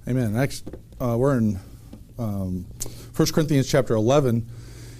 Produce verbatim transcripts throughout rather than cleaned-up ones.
Amen. Next, uh, we're in um, First Corinthians chapter eleven,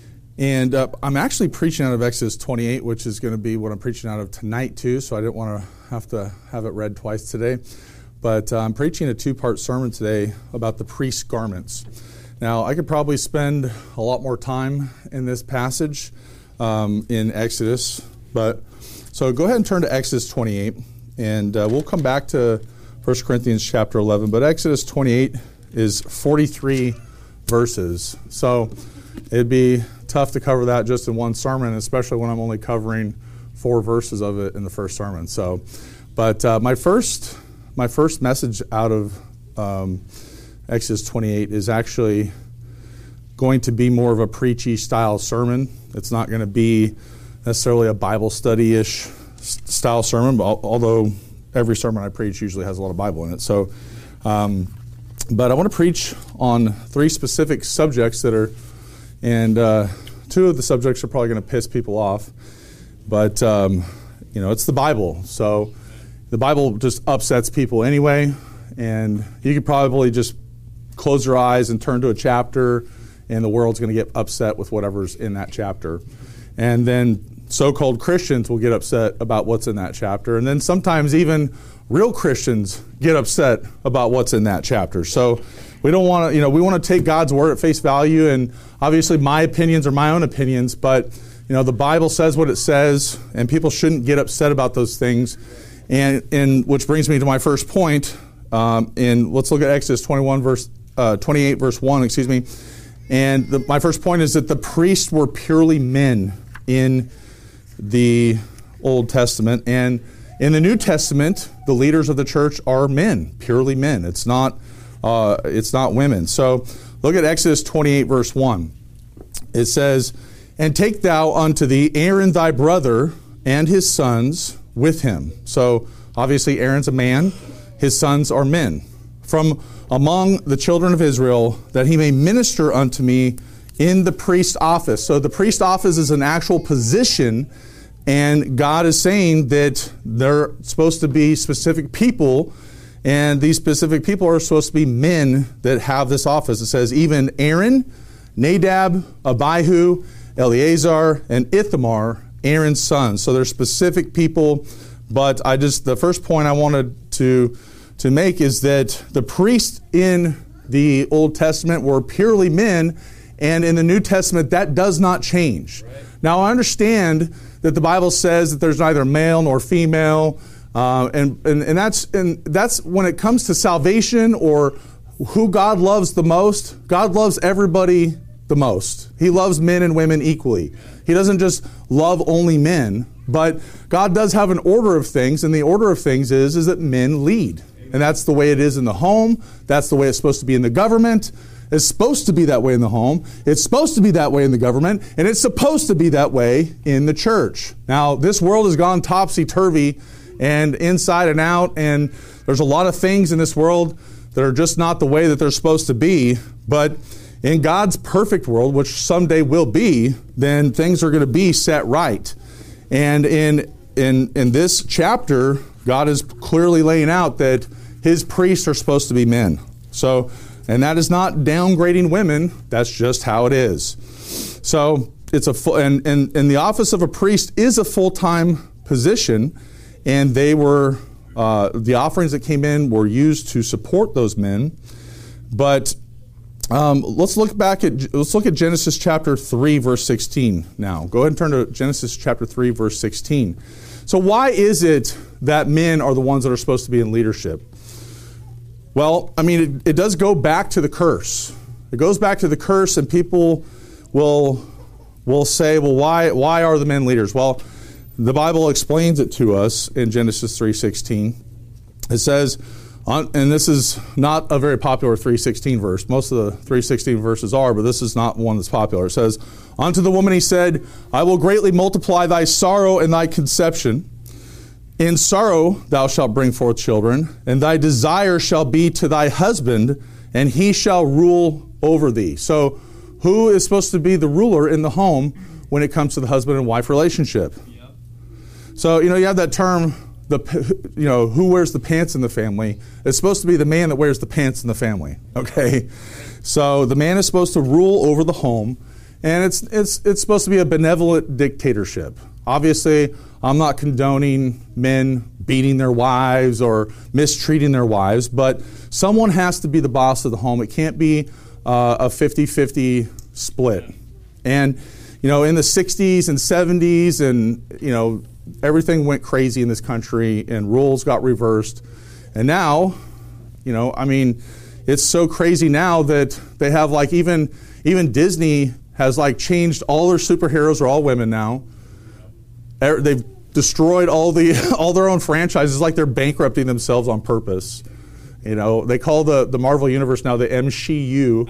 and uh, I'm actually preaching out of Exodus twenty-eight, which is going to be what I'm preaching out of tonight too, so I didn't want to have to have it read twice today. But uh, I'm preaching a two-part sermon today about the priest's garments. Now, I could probably spend a lot more time in this passage um, in Exodus, but so go ahead and turn to Exodus twenty-eight, and uh, we'll come back to First Corinthians chapter eleven, but Exodus twenty-eight is forty-three verses. So it'd be tough to cover that just in one sermon, especially when I'm only covering four verses of it in the first sermon. So, but uh, my first my first message out of um, Exodus twenty-eight is actually going to be more of a preachy style sermon. It's not going to be necessarily a Bible study-ish style sermon, but although every sermon I preach usually has a lot of Bible in it. So, um, but I want to preach on three specific subjects that are, and uh, two of the subjects are probably going to piss people off, but um, you know, it's the Bible. So the Bible just upsets people anyway, and you could probably just close your eyes and turn to a chapter, and the world's going to get upset with whatever's in that chapter. And then so-called Christians will get upset about what's in that chapter. And then sometimes even real Christians get upset about what's in that chapter. So we don't want to, you know, we want to take God's word at face value. And obviously my opinions are my own opinions, but, you know, the Bible says what it says, and people shouldn't get upset about those things. And, and which brings me to my first point. Um, in let's look at Exodus twenty-one, verse uh, twenty-eight, verse one. Excuse me. And the, my first point is that the priests were purely men in the Old Testament, and in the New Testament, the leaders of the church are men, purely men. It's not, uh, it's not women. So look at Exodus twenty-eight, verse one. It says, "And take thou unto thee Aaron thy brother and his sons with him." So obviously Aaron's a man, his sons are men. "From among the children of Israel, that he may minister unto me in the priest office." So the priest office is an actual position, and God is saying that they're supposed to be specific people, and these specific people are supposed to be men that have this office. It says, "Even Aaron, Nadab, Abihu, Eleazar, and Ithamar, Aaron's sons." So they're specific people, but I just, the first point I wanted to, to make is that the priests in the Old Testament were purely men, and in the New Testament, that does not change. Right. Now, I understand that the Bible says that there's neither male nor female, uh, and, and and that's and that's when it comes to salvation or who God loves the most. God loves everybody the most. He loves men and women equally. He doesn't just love only men, but God does have an order of things, and the order of things is is that men lead, and that's the way it is in the home. That's the way it's supposed to be in the government. It's supposed to be that way in the home. It's supposed to be that way in the government. And it's supposed to be that way in the church. Now, this world has gone topsy-turvy and inside and out. And there's a lot of things in this world that are just not the way that they're supposed to be. But in God's perfect world, which someday will be, then things are going to be set right. And in, in, in this chapter, God is clearly laying out that his priests are supposed to be men. So, and that is not downgrading women. That's just how it is. So it's a full, and, and, and the office of a priest is a full-time position, and they were, uh, the offerings that came in were used to support those men. But um, let's look back at, let's look at Genesis chapter three, verse sixteen now. Go ahead and turn to Genesis chapter three, verse sixteen. So why is it that men are the ones that are supposed to be in leadership? Well, I mean, it, it does go back to the curse. It goes back to the curse, and people will will say, well, why why are the men leaders? Well, the Bible explains it to us in Genesis three sixteen. It says, on, and this is not a very popular three sixteen verse. Most of the three sixteen verses are, but this is not one that's popular. It says, "Unto the woman he said, I will greatly multiply thy sorrow and thy conception. In sorrow thou shalt bring forth children, and thy desire shall be to thy husband, and he shall rule over thee." So who is supposed to be the ruler in the home when it comes to the husband and wife relationship? Yep. So, you know, you have that term, the, you know, who wears the pants in the family. It's supposed to be the man that wears the pants in the family, okay? So the man is supposed to rule over the home, and it's it's it's supposed to be a benevolent dictatorship. Obviously, I'm not condoning men beating their wives or mistreating their wives, but someone has to be the boss of the home. It can't be uh, a fifty-fifty split. And, you know, in the sixties and seventies, and, you know, everything went crazy in this country, and rules got reversed. And now, you know, I mean, it's so crazy now that they have, like, even even Disney has, like, changed all their superheroes are all women now. They've destroyed all the all their own franchises, like they're bankrupting themselves on purpose. You know, they call the, the Marvel Universe now the M C U.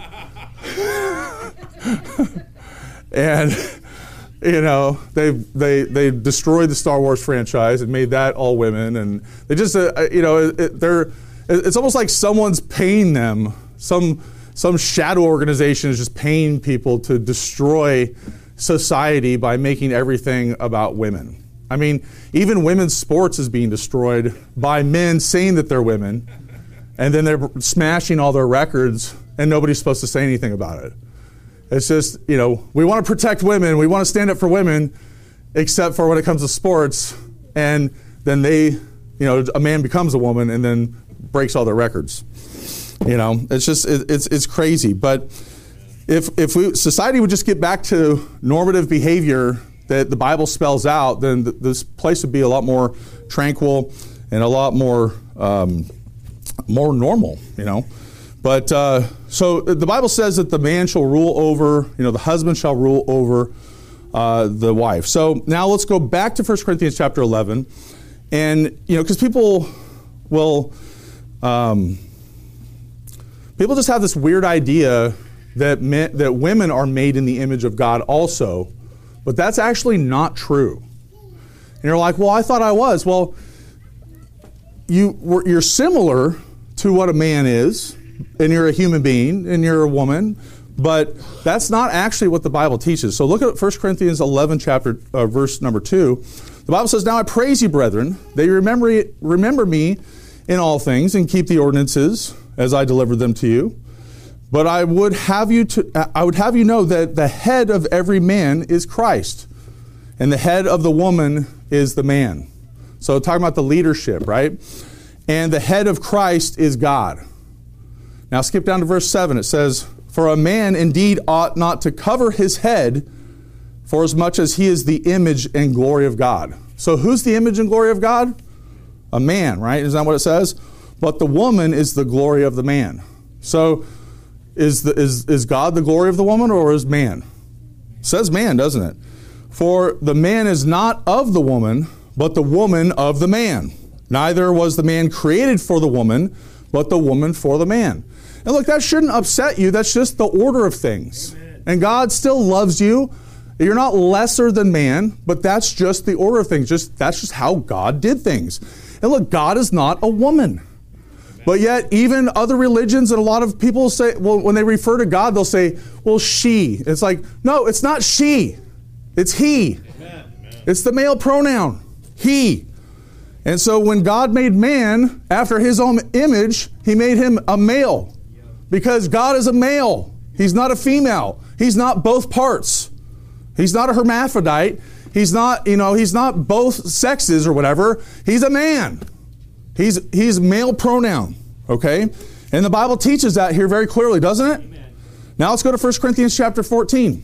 And, you know, they they they destroyed the Star Wars franchise and made that all women, and they just uh, you know it, they're it's almost like someone's paying them, some some shadow organization is just paying people to destroy society by making everything about women. I mean, even women's sports is being destroyed by men saying that they're women, and then they're smashing all their records, and nobody's supposed to say anything about it. It's just, you know, we want to protect women, we want to stand up for women, except for when it comes to sports, and then they, you know, a man becomes a woman and then breaks all their records. You know, it's just, it, it's it's crazy. But if if we, society would just get back to normative behavior that the Bible spells out, then th- this place would be a lot more tranquil and a lot more um, more normal, you know. But uh, so the Bible says that the man shall rule over, you know, the husband shall rule over uh, the wife. So now let's go back to First Corinthians chapter eleven, and you know, because people will, um, people just have this weird idea that men, that women are made in the image of God also, but that's actually not true. And you're like, well, I thought I was. Well, you were, you're similar to what a man is, and you're a human being, and you're a woman, but that's not actually what the Bible teaches. So look at First Corinthians eleven, chapter uh, verse number two. The Bible says, "Now I praise you, brethren, that you remember, remember me in all things, and keep the ordinances as I delivered them to you. But I would have you to, I would have you know that the head of every man is Christ, and the head of the woman is the man." So talking about the leadership, right? "And the head of Christ is God." Now skip down to verse seven. It says, "For a man indeed ought not to cover his head, for as much as he is the image and glory of God." So who's the image and glory of God? A man, right? Isn't that what it says? "But the woman is the glory of the man." So is the, is is God the glory of the woman, or is man? It says man, doesn't it? "For the man is not of the woman, but the woman of the man. Neither was the man created for the woman, but the woman for the man." And look, that shouldn't upset you. That's just the order of things. Amen. And God still loves you. You're not lesser than man, but that's just the order of things. Just that's just how God did things. And look, God is not a woman. Amen. But yet, even other religions and a lot of people say, well, when they refer to God, they'll say, well, she. It's like, no, it's not she. It's he. Amen. It's the male pronoun. He. And so when God made man after his own image, he made him a male. Because God is a male. He's not a female. He's not both parts. He's not a hermaphrodite. He's not, you know, he's not both sexes or whatever. He's a man. He's he's male pronoun. Okay? And the Bible teaches that here very clearly, doesn't it? Amen. Now let's go to First Corinthians chapter fourteen.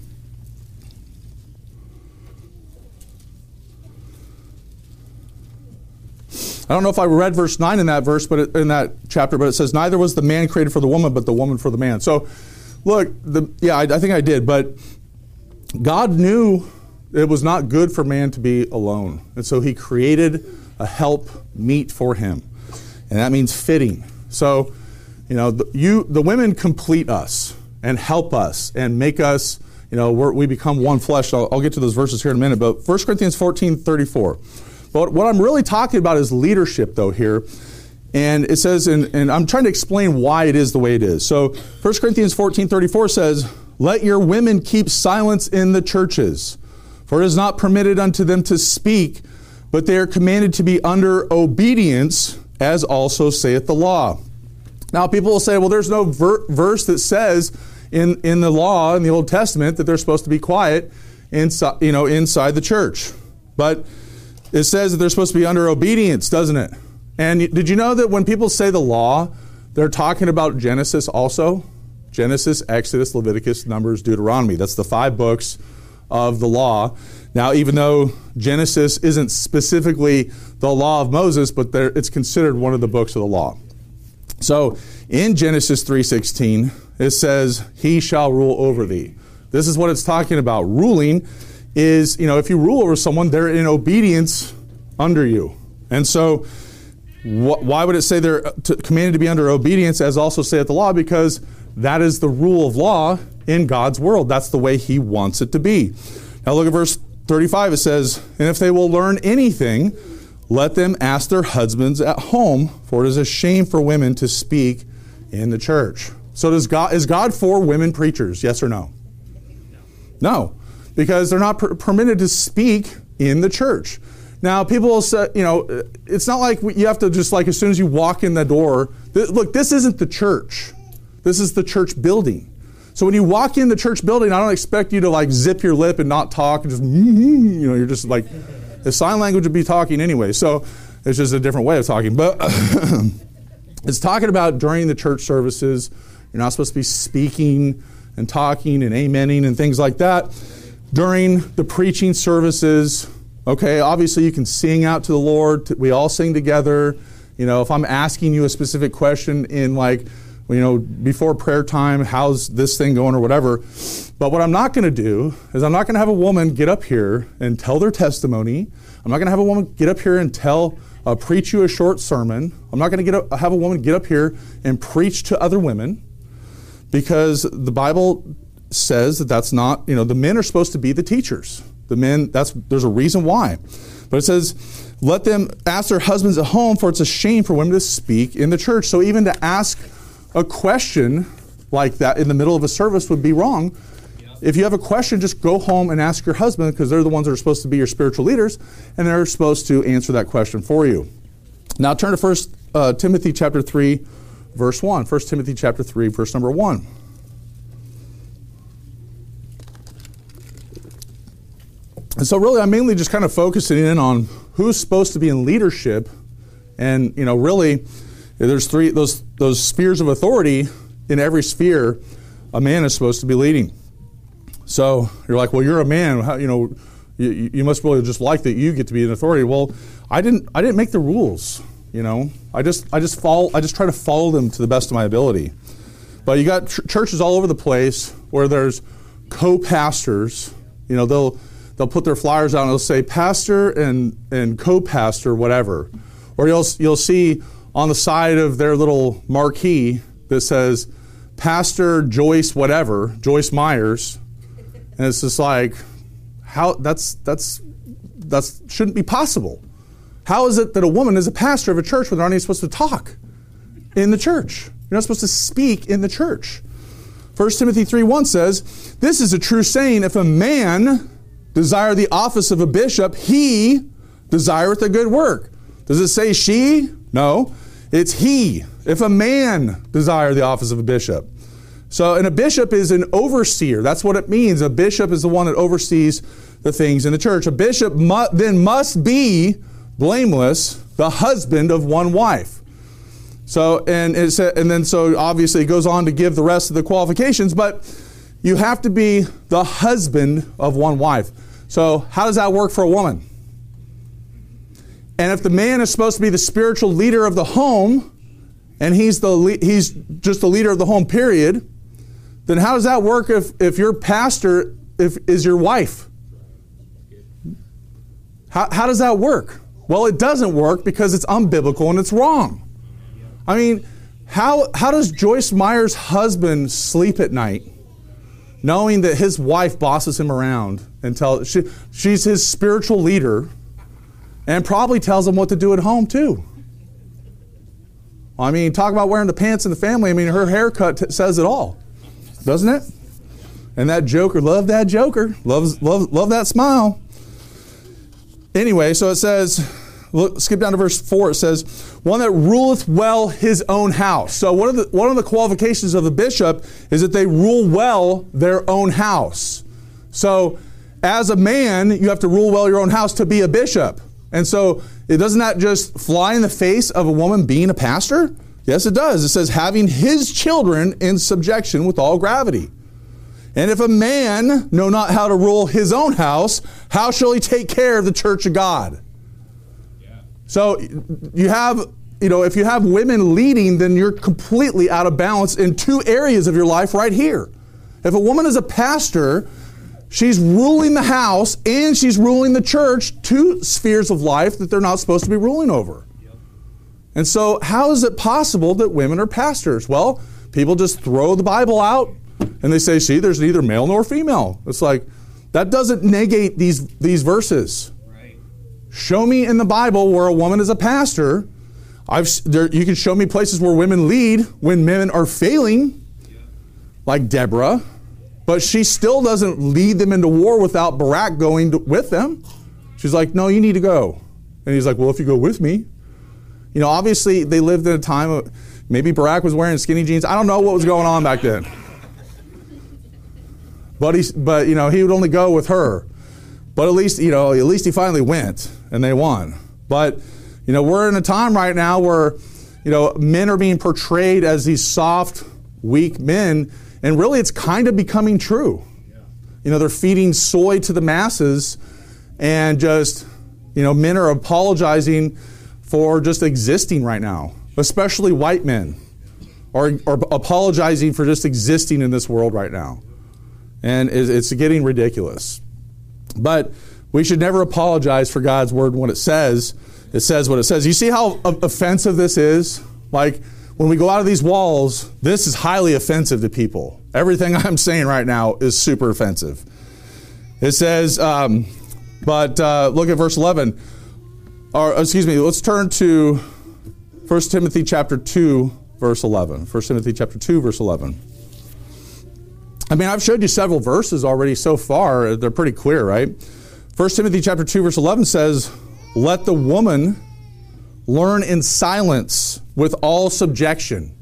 I don't know if I read verse nine in that verse, but it, in that chapter, but it says, "Neither was the man created for the woman, but the woman for the man." So, look, the, yeah, I, I think I did, but God knew it was not good for man to be alone, and so He created a help meet for him, and that means fitting. So, you know, the, you, the women complete us and help us and make us, you know, we're, we become one flesh. I'll, I'll get to those verses here in a minute, but First Corinthians fourteen thirty-four. But what I'm really talking about is leadership, though, here. And it says, and, and I'm trying to explain why it is the way it is. So First Corinthians fourteen thirty-four says, "Let your women keep silence in the churches, for it is not permitted unto them to speak but they are commanded to be under obedience, as also saith the law. Now, people will say, well, there's no ver- verse that says in, in the law, in the Old Testament, that they're supposed to be quiet inside, you know, inside the church. But it says that they're supposed to be under obedience, doesn't it? And did you know that when people say the law, they're talking about Genesis also? Genesis, Exodus, Leviticus, Numbers, Deuteronomy. That's the five books of the law. Now, even though Genesis isn't specifically the law of Moses, but there, it's considered one of the books of the law. So in Genesis three sixteen, it says, he shall rule over thee. This is what it's talking about. Ruling is, you know, if you rule over someone, they're in obedience under you. And so wh- why would it say they're to, commanded to be under obedience, as also saith the law? Because that is the rule of law in God's world. That's the way he wants it to be. Now look at verse thirty-five. It says, and if they will learn anything, let them ask their husbands at home, for it is a shame for women to speak in the church. So does God, is God for women preachers? Yes or no? No, because they're not per- permitted to speak in the church. Now, people will say, you know, it's not like you have to just like as soon as you walk in the door, th- look, this isn't the church. This is the church building. So when you walk in the church building, I don't expect you to like zip your lip and not talk and just, you know, you're just like, the sign language would be talking anyway. So it's just a different way of talking. But it's talking about during the church services, you're not supposed to be speaking and talking and amening and things like that. During the preaching services, okay, obviously you can sing out to the Lord. We all sing together. You know, if I'm asking you a specific question in like, you know, before prayer time, how's this thing going or whatever. But what I'm not going to do is I'm not going to have a woman get up here and tell their testimony. I'm not going to have a woman get up here and tell, uh, preach you a short sermon. I'm not going to get a, have a woman get up here and preach to other women, because the Bible says that that's not, you know, the men are supposed to be the teachers. The men, that's there's a reason why. But it says, let them ask their husbands at home, for it's a shame for women to speak in the church. So even to ask a question like that in the middle of a service would be wrong. Yep. If you have a question, just go home and ask your husband, because they're the ones that are supposed to be your spiritual leaders, and they're supposed to answer that question for you. Now turn to First uh, Timothy chapter three, verse one. First Timothy chapter three, verse number one. And so really I'm mainly just kind of focusing in on who's supposed to be in leadership. And, you know, really there's three, those those spheres of authority. In every sphere, a man is supposed to be leading. So you're like, well, you're a man. How, you know, you, you must really just like that you get to be an authority. Well, I didn't. I didn't make the rules. You know, I just I just follow. I just try to follow them to the best of my ability. But you got ch- churches all over the place where there's co-pastors. You know, they'll they'll put their flyers out and they'll say pastor and and co-pastor whatever, or you'll you'll see on the side of their little marquee that says Pastor Joyce whatever, Joyce Myers, and it's just like, how that's that's that's shouldn't be possible. How is it that a woman is a pastor of a church when they're not even supposed to talk in the church? You're not supposed to speak in the church. First Timothy three one says, this is a true saying, if a man desire the office of a bishop, he desireth a good work. Does it say she? No. It's he. If a man desire the office of a bishop. So, and a bishop is an overseer. That's what it means. A bishop is the one that oversees the things in the church. A bishop mu- then must be blameless, the husband of one wife. So, and it's, and then so obviously it goes on to give the rest of the qualifications, but you have to be the husband of one wife. So how does that work for a woman? And if the man is supposed to be the spiritual leader of the home, and he's the he's just the leader of the home, period, then how does that work if, if your pastor if, is your wife? How, how does that work? Well, it doesn't work because it's unbiblical and it's wrong. I mean, how how does Joyce Myers' husband sleep at night knowing that his wife bosses him around and tell she, she's his spiritual leader and probably tells him what to do at home too? I mean, talk about wearing the pants in the family. I mean, her haircut t- says it all, doesn't it? And that joker, love that joker, loves love love that smile. anyway, so it says, look, skip down to verse four. It says, one that ruleth well his own house. So one of the one of the qualifications of a bishop is that they rule well their own house. So as a man, you have to rule well your own house to be a bishop. And so it doesn't that just fly in the face of a woman being a pastor? Yes, it does. It says, having his children in subjection with all gravity. And if a man know not how to rule his own house, how shall he take care of the church of God? Yeah. So you have, you know, if you have women leading, then you're completely out of balance in two areas of your life right here. If a woman is a pastor, she's ruling the house and she's ruling the church, two spheres of life that they're not supposed to be ruling over. Yep. And so how is it possible that women are pastors? Well, people just throw the Bible out and they say, see, there's neither male nor female. It's like, that doesn't negate these, these verses. Right. Show me in the Bible where a woman is a pastor. I've there, you can show me places where women lead when men are failing, yeah. like Deborah. But she still doesn't lead them into war without Barak going to, with them. She's like, no, you need to go. And he's like, well, if you go with me. You know, obviously they lived in a time of, maybe Barak was wearing skinny jeans. I don't know what was going on back then. But, he, but you know, he would only go with her. But at least, you know, at least he finally went and they won. But, you know, we're in a time right now where, you know, men are being portrayed as these soft, weak men. And really, it's kind of becoming true. Yeah. You know, they're feeding soy to the masses and just, you know, men are apologizing for just existing right now, especially white men are, are apologizing for just existing in this world right now. And it's getting ridiculous. But we should never apologize for God's word when it says, it says what it says. You see how offensive this is? Like, when we go out of these walls, this is highly offensive to people. Everything I'm saying right now is super offensive. It says, um, but uh, look at verse eleven. Or excuse me, let's turn to First Timothy chapter two, verse eleven. First Timothy chapter two, verse eleven. I mean, I've showed you several verses already so far. They're pretty clear, right? First Timothy chapter two, verse eleven says, let the woman learn in silence with all subjection.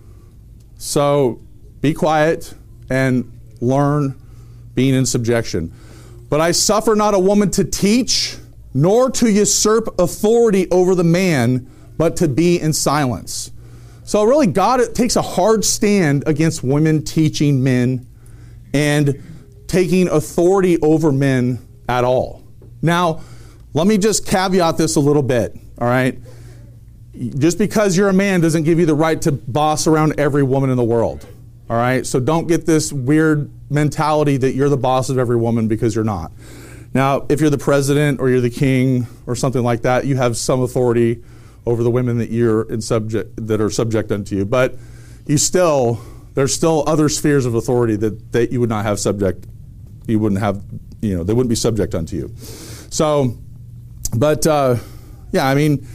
So be quiet and learn being in subjection. But I suffer not a woman to teach, nor to usurp authority over the man, but to be in silence. So really, God takes a hard stand against women teaching men and taking authority over men at all. Now, let me just caveat this a little bit, all right? Just because you're a man doesn't give you the right to boss around every woman in the world, all right? So don't get this weird mentality that you're the boss of every woman, because you're not. Now, if you're the president or you're the king or something like that, you have some authority over the women that you're in subject that are subject unto you. But you still, there's still other spheres of authority that, that you would not have subject, you wouldn't have, you know, they wouldn't be subject unto you. So, but uh, yeah, I mean,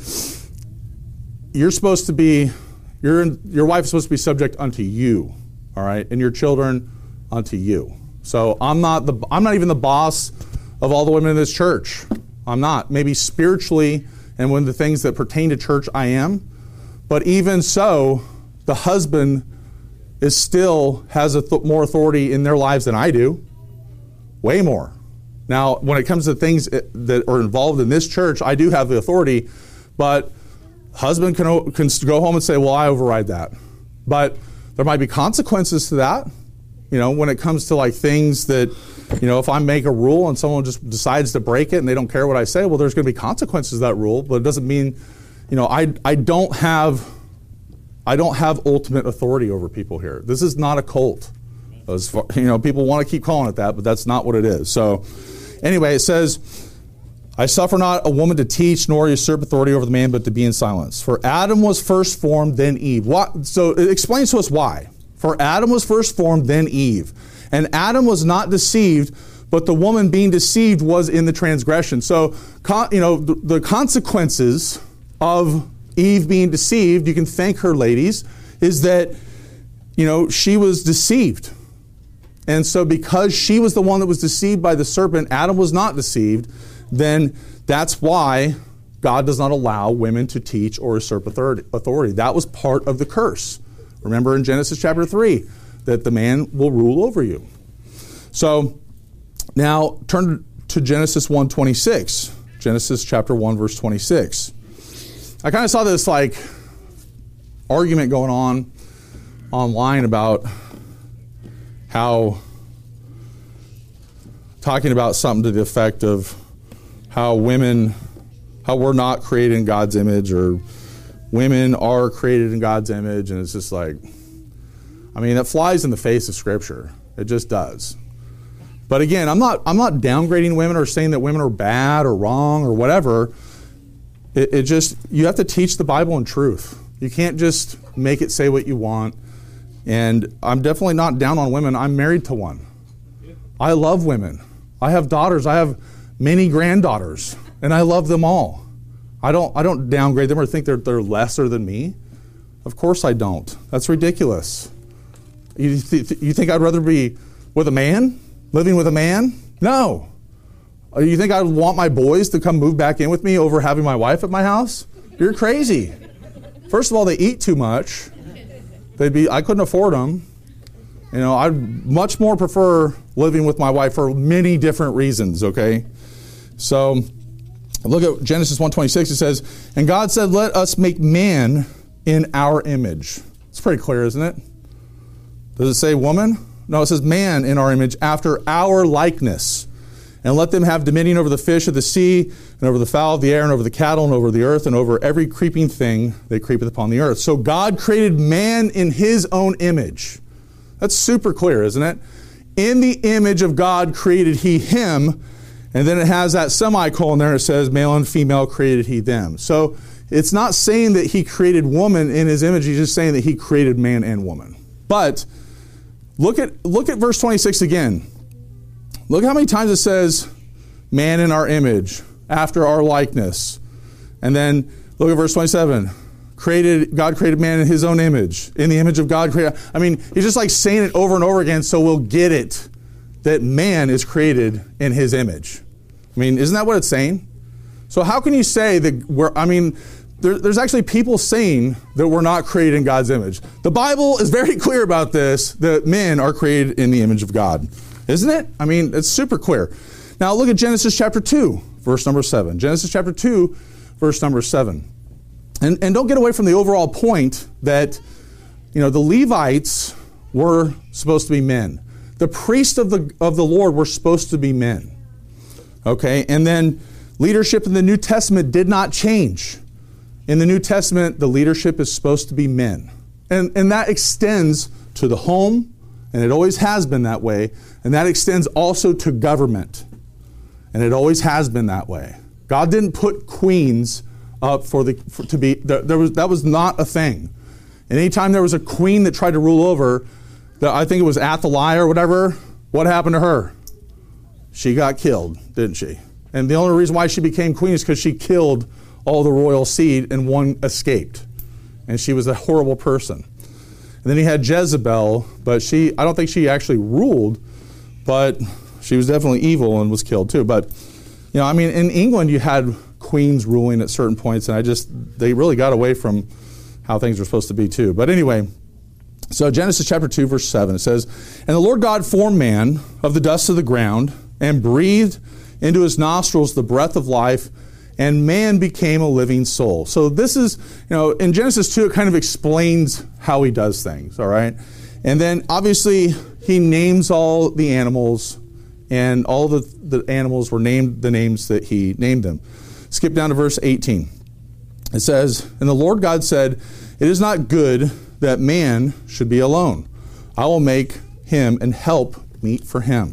you're supposed to be, your your wife is supposed to be subject unto you, all right, and your children unto you. So I'm not the I'm not even the boss of all the women in this church. I'm not. Maybe spiritually and when the things that pertain to church I am, but even so, the husband is still has a th- more authority in their lives than I do, way more. Now, when it comes to things that are involved in this church, I do have the authority, but husband can, can go home and say, well, I override that. But there might be consequences to that. You know, when it comes to like things that, you know, if I make a rule and someone just decides to break it and they don't care what I say, well, there's going to be consequences to that rule, but it doesn't mean, you know, I I don't have I don't have ultimate authority over people here. This is not a cult. As far, you know, people want to keep calling it that, but that's not what it is. So anyway, it says, I suffer not a woman to teach, nor usurp authority over the man, but to be in silence. For Adam was first formed, then Eve. What? So it explains to us why. For Adam was first formed, then Eve. And Adam was not deceived, but the woman being deceived was in the transgression. So, you know, the, the consequences of Eve being deceived, you can thank her, ladies, is that, you know, she was deceived. And so because she was the one that was deceived by the serpent, Adam was not deceived. then that's why God does not allow women to teach or usurp authority. That was part of the curse. Remember in Genesis chapter three, that the man will rule over you. So now turn to Genesis one twenty-six. Genesis chapter one, verse twenty-six. I kind of saw this like argument going on online about how, talking about something to the effect of how women, how we're not created in God's image, or women are created in God's image, and it's just like, I mean, that flies in the face of Scripture. It just does. But again, I'm not I'm not downgrading women or saying that women are bad or wrong or whatever. It, it just, you have to teach the Bible in truth. You can't just make it say what you want. And I'm definitely not down on women. I'm married to one. I love women. I have daughters. I have many granddaughters, and I love them all. I don't I don't downgrade them or think they're they're lesser than me. Of course I don't. That's ridiculous. You th- you think I'd rather be with a man? Living with a man? No. You think I'd want my boys to come move back in with me over having my wife at my house? You're crazy. First of all, they eat too much. They'd be I couldn't afford them. You know, I'd much more prefer living with my wife for many different reasons, okay? So, look at Genesis one twenty-six. It says, "And God said, let us make man in our image." It's pretty clear, isn't it? Does it say woman? No, it says man in our image, after our likeness. And let them have dominion over the fish of the sea, and over the fowl of the air, and over the cattle, and over the earth, and over every creeping thing that creepeth upon the earth. So God created man in his own image. That's super clear, isn't it? In the image of God created he him, and then it has that semicolon there, and it says male and female created he them. So it's not saying that he created woman in his image, he's just saying that he created man and woman. But Look at look at verse twenty-six again. Look how many times it says, man in our image, after our likeness. And then look at verse twenty-seven. Created God created man in his own image. In the image of God created. I mean, he's just like saying it over and over again so we'll get it that man is created in his image. I mean, isn't that what it's saying? So how can you say that we're, I mean, There, there's actually people saying that we're not created in God's image. The Bible is very clear about this, that men are created in the image of God. Isn't it? I mean, it's super clear. Now look at Genesis chapter two, verse number seven. Genesis chapter two, verse number seven. And, and don't get away from the overall point that, you know, the Levites were supposed to be men. The priests of the, of the Lord were supposed to be men. Okay? And then leadership in the New Testament did not change. In the New Testament, the leadership is supposed to be men. And, and that extends to the home, and it always has been that way. And that extends also to government. And it always has been that way. God didn't put queens up for the for, to be, there, there was that was not a thing. And anytime there was a queen that tried to rule over, the, I think it was Athaliah or whatever, what happened to her? She got killed, didn't she? And the only reason why she became queen is because she killed all the royal seed, and one escaped. And she was a horrible person. And then he had Jezebel, but she, I don't think she actually ruled, but she was definitely evil and was killed too. But, you know, I mean, in England you had queens ruling at certain points, and I just, they really got away from how things were supposed to be too. But anyway, so Genesis chapter two, verse seven, it says, "And the Lord God formed man of the dust of the ground, and breathed into his nostrils the breath of life, and man became a living soul." So this is, you know, in Genesis two, it kind of explains how he does things, all right? And then obviously he names all the animals, and all the, the animals were named the names that he named them. Skip down to verse eighteen. It says, "And the Lord God said, it is not good that man should be alone. I will make him and help meet for him."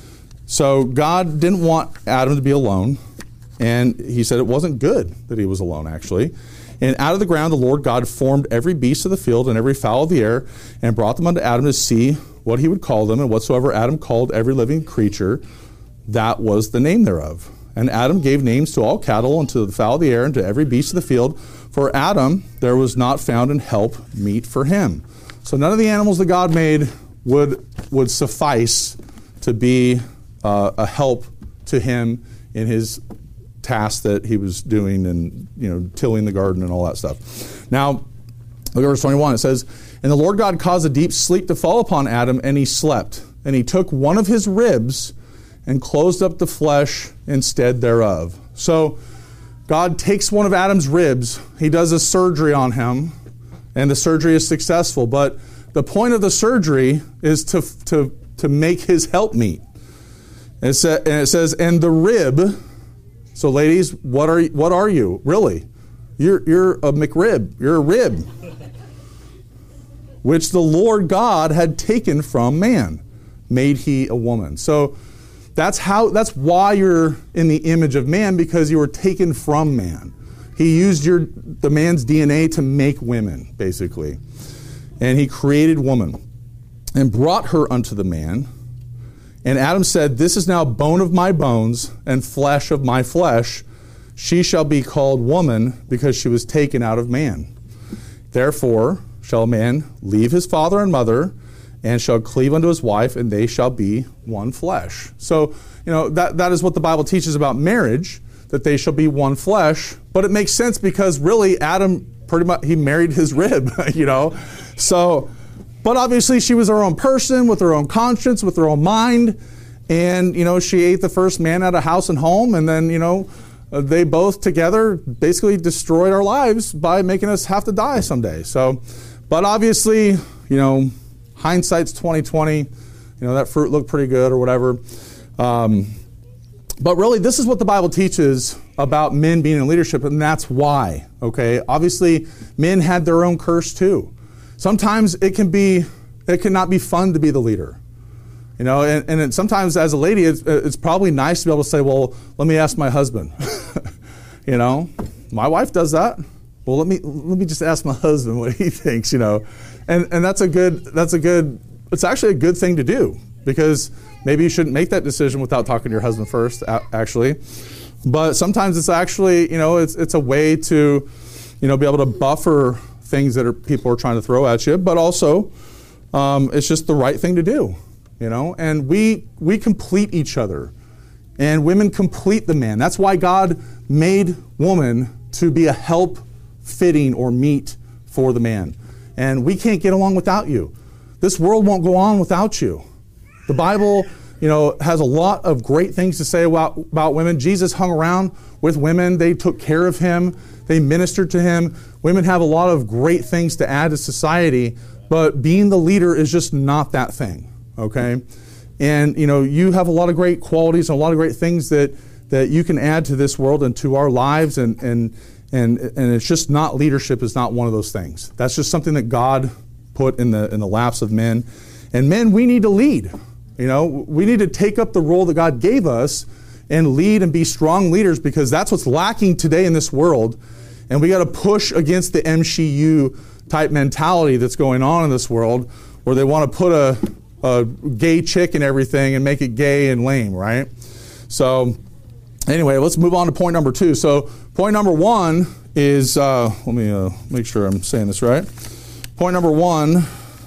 So God didn't want Adam to be alone. And he said it wasn't good that he was alone, actually. "And out of the ground the Lord God formed every beast of the field and every fowl of the air, and brought them unto Adam to see what he would call them. And whatsoever Adam called every living creature, that was the name thereof. And Adam gave names to all cattle, and to the fowl of the air, and to every beast of the field. For Adam there was not found an help meet for him." So none of the animals that God made would, would suffice to be uh, a help to him in his task that he was doing, and you know, tilling the garden and all that stuff. Now, look at verse twenty-one. It says, "And the Lord God caused a deep sleep to fall upon Adam, and he slept. And he took one of his ribs and closed up the flesh instead thereof." So God takes one of Adam's ribs, he does a surgery on him, and the surgery is successful. But the point of the surgery is to, to, to make his helpmeet. And it, sa- and it says, "And the rib," so ladies, what are, what are you, really? You're, you're a McRib, you're a rib, "which the Lord God had taken from man, made he a woman." So that's how, that's why you're in the image of man, because you were taken from man. He used your, the man's D N A to make women, basically. And he created woman and brought her unto the man. And Adam said, "This is now bone of my bones and flesh of my flesh. She shall be called woman, because she was taken out of man. Therefore shall a man leave his father and mother, and shall cleave unto his wife, and they shall be one flesh." So, you know, that, that is what the Bible teaches about marriage, that they shall be one flesh. But it makes sense because really Adam pretty much, he married his rib, you know. So, but obviously she was her own person with her own conscience, with her own mind. And, you know, she ate the first man out of house and home. And then, you know, they both together basically destroyed our lives by making us have to die someday. So, but obviously, you know, hindsight's twenty twenty. You know, that fruit looked pretty good or whatever. Um, but really, this is what the Bible teaches about men being in leadership, and that's why, okay? Obviously, men had their own curse too. Sometimes it can be, it cannot be fun to be the leader. You know, and, and it, sometimes as a lady, it's, it's probably nice to be able to say, "Well, let me ask my husband." You know, my wife does that. Well, let me let me just ask my husband what he thinks, you know. And and that's a good, that's a good, it's actually a good thing to do, because maybe you shouldn't make that decision without talking to your husband first, actually. But sometimes it's actually, you know, it's it's a way to, you know, be able to buffer things that are, people are trying to throw at you, but also um, it's just the right thing to do, you know. And we we complete each other, and women complete the man. That's why God made woman to be a help fitting or meet for the man. And we can't get along without you. This world won't go on without you. The Bible, you know, has a lot of great things to say about, about women. Jesus hung around with women. They took care of him. They ministered to him. Women have a lot of great things to add to society, but being the leader is just not that thing, okay? And, you know, you have a lot of great qualities and a lot of great things that, that you can add to this world and to our lives, and, and And and it's just not, leadership is not one of those things. That's just something that God put in the in the laps of men. And men, we need to lead. You know, we need to take up the role that God gave us and lead and be strong leaders, because that's what's lacking today in this world. And we got to push against the M C U type mentality that's going on in this world, where they want to put a, a gay chick in everything and make it gay and lame, right? So anyway, let's move on to point number two. So point number one is, uh, let me uh, make sure I'm saying this right. Point number one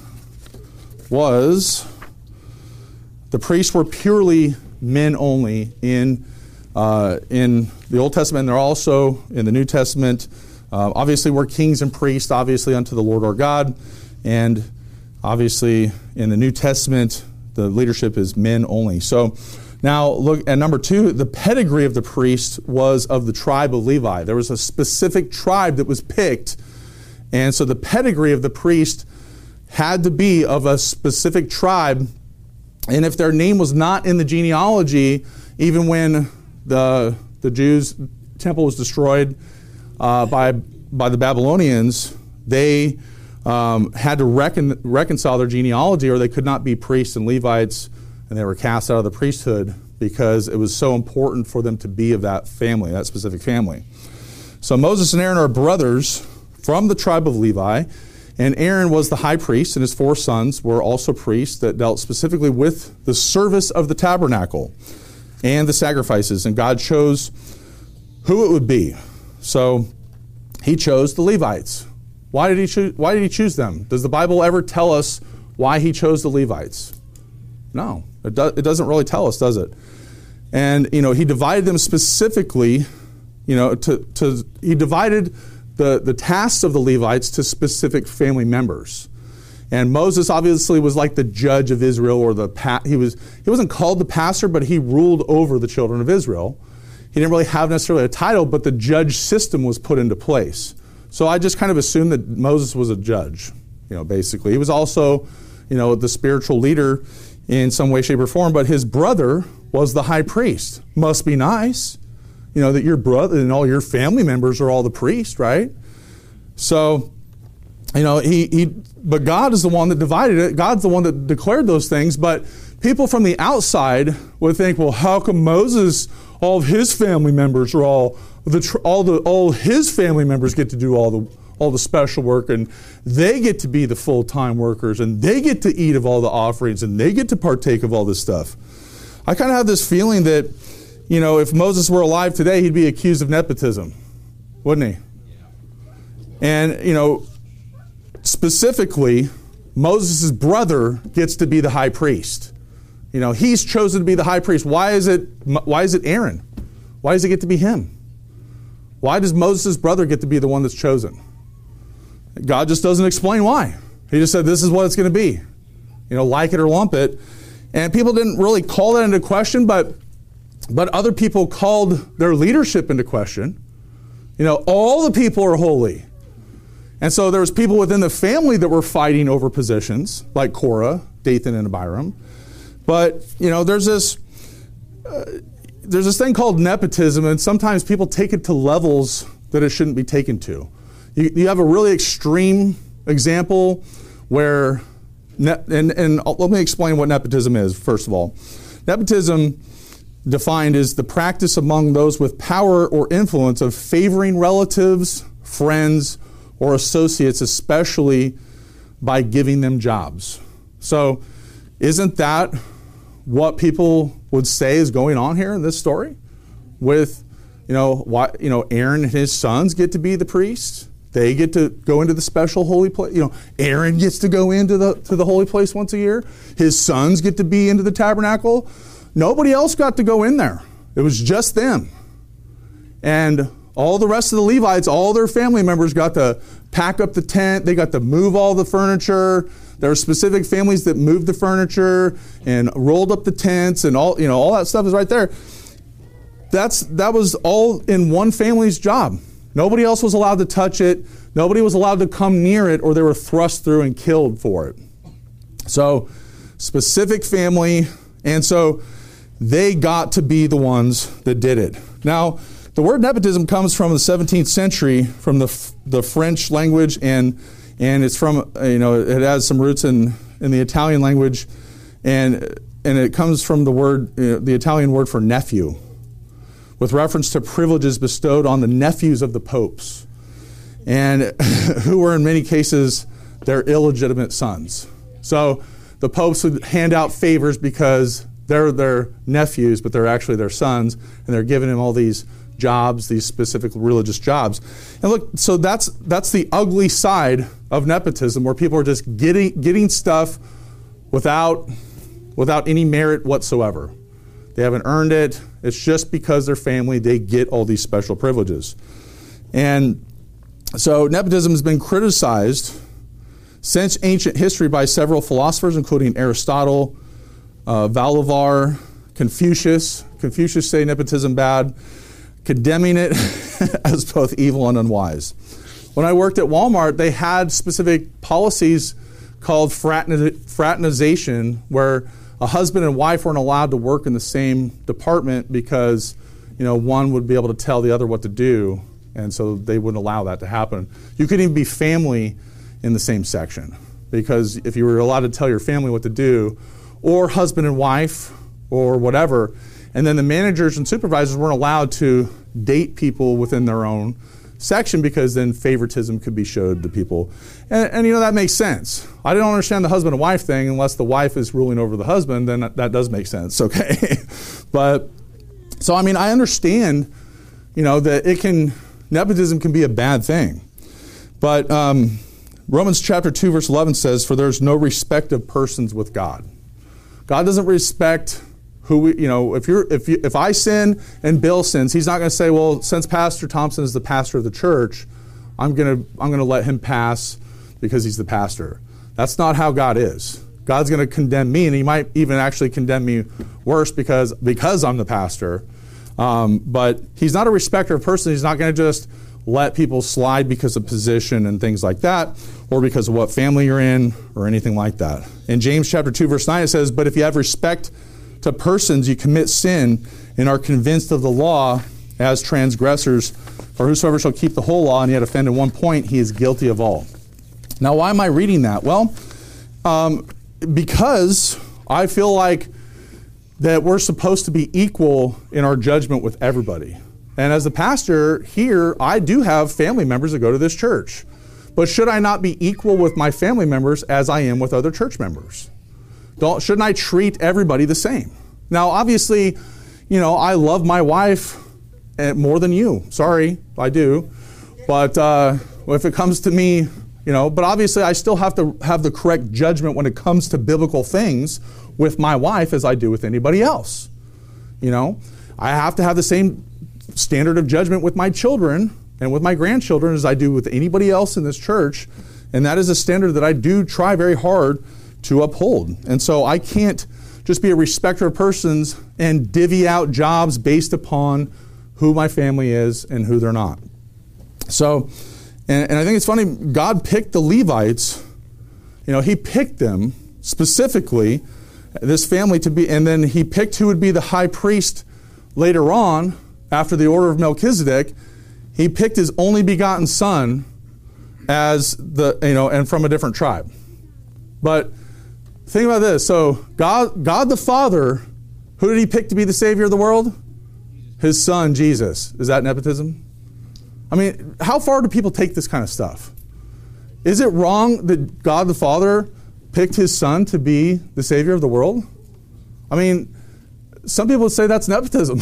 was the priests were purely men only in uh, in the Old Testament. They're also in the New Testament. Uh, obviously, we're kings and priests, obviously, unto the Lord our God. And obviously, in the New Testament, the leadership is men only. So now look at number two. The pedigree of the priest was of the tribe of Levi. There was a specific tribe that was picked. And so the pedigree of the priest had to be of a specific tribe. And if their name was not in the genealogy, even when the the Jews' temple was destroyed uh, by by the Babylonians, they um, had to recon, reconcile their genealogy, or they could not be priests and Levites, and they were cast out of the priesthood because it was so important for them to be of that family, that specific family. So Moses and Aaron are brothers from the tribe of Levi, and Aaron was the high priest, and his four sons were also priests that dealt specifically with the service of the tabernacle and the sacrifices, and God chose who it would be. So he chose the Levites. Why did he choose, why did he choose them? Does the Bible ever tell us why he chose the Levites? No, it, do, it doesn't really tell us, does it? And, you know, he divided them specifically you know, to, to he divided the, the tasks of the Levites to specific family members. And Moses obviously was like the judge of Israel, or the pa- he was he wasn't called the pastor, but he ruled over the children of Israel. He didn't really have necessarily a title, but the judge system was put into place. So I just kind of assumed that Moses was a judge, you know, basically. He was also, you know, the spiritual leader in some way, shape, or form, but his brother was the high priest. Must be nice, you know, that your brother and all your family members are all the priest, right? So, you know, he, he, but God is the one that divided it. God's the one that declared those things. But people from the outside would think, well, how come Moses, all of his family members are all the all the all his family members get to do all the all the special work, and they get to be the full-time workers, and they get to eat of all the offerings, and they get to partake of all this stuff. I kind of have this feeling that, you know, if Moses were alive today, he'd be accused of nepotism, wouldn't he? And, you know, specifically, Moses' brother gets to be the high priest. You know, he's chosen to be the high priest. Why is it, why is it Aaron? Why does it get to be him? Why does Moses' brother get to be the one that's chosen? God just doesn't explain why. He just said, this is what it's going to be. You know, like it or lump it. And people didn't really call that into question, but, but other people called their leadership into question. You know, all the people are holy. And so there was people within the family that were fighting over positions, like Korah, Dathan, and Abiram. But, you know, there's this uh, there's this thing called nepotism, and sometimes people take it to levels that it shouldn't be taken to. You, you have a really extreme example where, ne- and, and let me explain what nepotism is, first of all. Nepotism, defined as the practice among those with power or influence of favoring relatives, friends, or associates, especially by giving them jobs. So isn't that what people would say is going on here in this story? With, you know, why, you know, Aaron and his sons get to be the priests. They get to go into the special holy place. You know, Aaron gets to go into the to the holy place once a year. His sons get to be into the tabernacle. Nobody else got to go in there. It was just them. And all the rest of the Levites, all their family members got to pack up the tent. They got to move all the furniture. There are specific families that moved the furniture and rolled up the tents, and all, you know, all that stuff is right there. That's that was all in one family's job. Nobody else was allowed to touch it. Nobody was allowed to come near it, or they were thrust through and killed for it. So, specific family, and so they got to be the ones that did it. Now, the word nepotism comes from the seventeenth century, from the the French language, and and it's from, you know, it has some roots in, in the Italian language, and and it comes from the word, you know, the Italian word for nephew, with reference to privileges bestowed on the nephews of the popes, and who were in many cases their illegitimate sons. So the popes would hand out favors because they're their nephews, but they're actually their sons, and they're giving them all these jobs, these specific religious jobs. And look, so that's that's the ugly side of nepotism, where people are just getting getting stuff without without any merit whatsoever. They haven't earned it. It's just because they're family, they get all these special privileges. And so nepotism has been criticized since ancient history by several philosophers, including Aristotle, uh, Valavar, Confucius. Confucius say nepotism bad, condemning it as both evil and unwise. When I worked at Walmart, they had specific policies called fraternization, where a husband and wife weren't allowed to work in the same department because, you know, one would be able to tell the other what to do, and so they wouldn't allow that to happen. You couldn't even be family in the same section, because if you were allowed to tell your family what to do, or husband and wife, or whatever, and then the managers and supervisors weren't allowed to date people within their own section, because then favoritism could be showed to people. And, and you know, that makes sense. I don't understand the husband and wife thing unless the wife is ruling over the husband, then that, that does make sense, okay? But, so I mean, I understand, you know, that it can, nepotism can be a bad thing. But um, Romans chapter two, verse eleven says, "For there's no respect of persons with God." God doesn't respect who we, you know, if you're, if you, if I sin and Bill sins, he's not going to say, well, since Pastor Thompson is the pastor of the church, I'm going to, I'm going to let him pass because he's the pastor. That's not how God is. God's going to condemn me, and he might even actually condemn me worse because, because I'm the pastor. Um, but he's not a respecter of person. He's not going to just let people slide because of position and things like that, or because of what family you're in, or anything like that. In James chapter two, verse nine, it says, but if you have respect to persons, you commit sin and are convinced of the law as transgressors. For whosoever shall keep the whole law and yet offend in one point, he is guilty of all. Now, why am I reading that? Well, um, because I feel like that we're supposed to be equal in our judgment with everybody. And as the pastor here, I do have family members that go to this church. But should I not be equal with my family members as I am with other church members? Don't, shouldn't I treat everybody the same? Now, obviously, you know, I love my wife more than you. Sorry, I do. But uh, if it comes to me, you know, but obviously I still have to have the correct judgment when it comes to biblical things with my wife as I do with anybody else. You know, I have to have the same standard of judgment with my children and with my grandchildren as I do with anybody else in this church. And that is a standard that I do try very hard to uphold. And so I can't just be a respecter of persons and divvy out jobs based upon who my family is and who they're not. So, and, and I think it's funny, God picked the Levites, you know, he picked them specifically, this family to be, and then he picked who would be the high priest later on after the order of Melchizedek. He picked his only begotten son as the, you know, and from a different tribe. But think about this. So God, God the Father, who did he pick to be the Savior of the world? His son, Jesus. Is that nepotism? I mean, how far do people take this kind of stuff? Is it wrong that God the Father picked his son to be the Savior of the world? I mean, some people would say that's nepotism.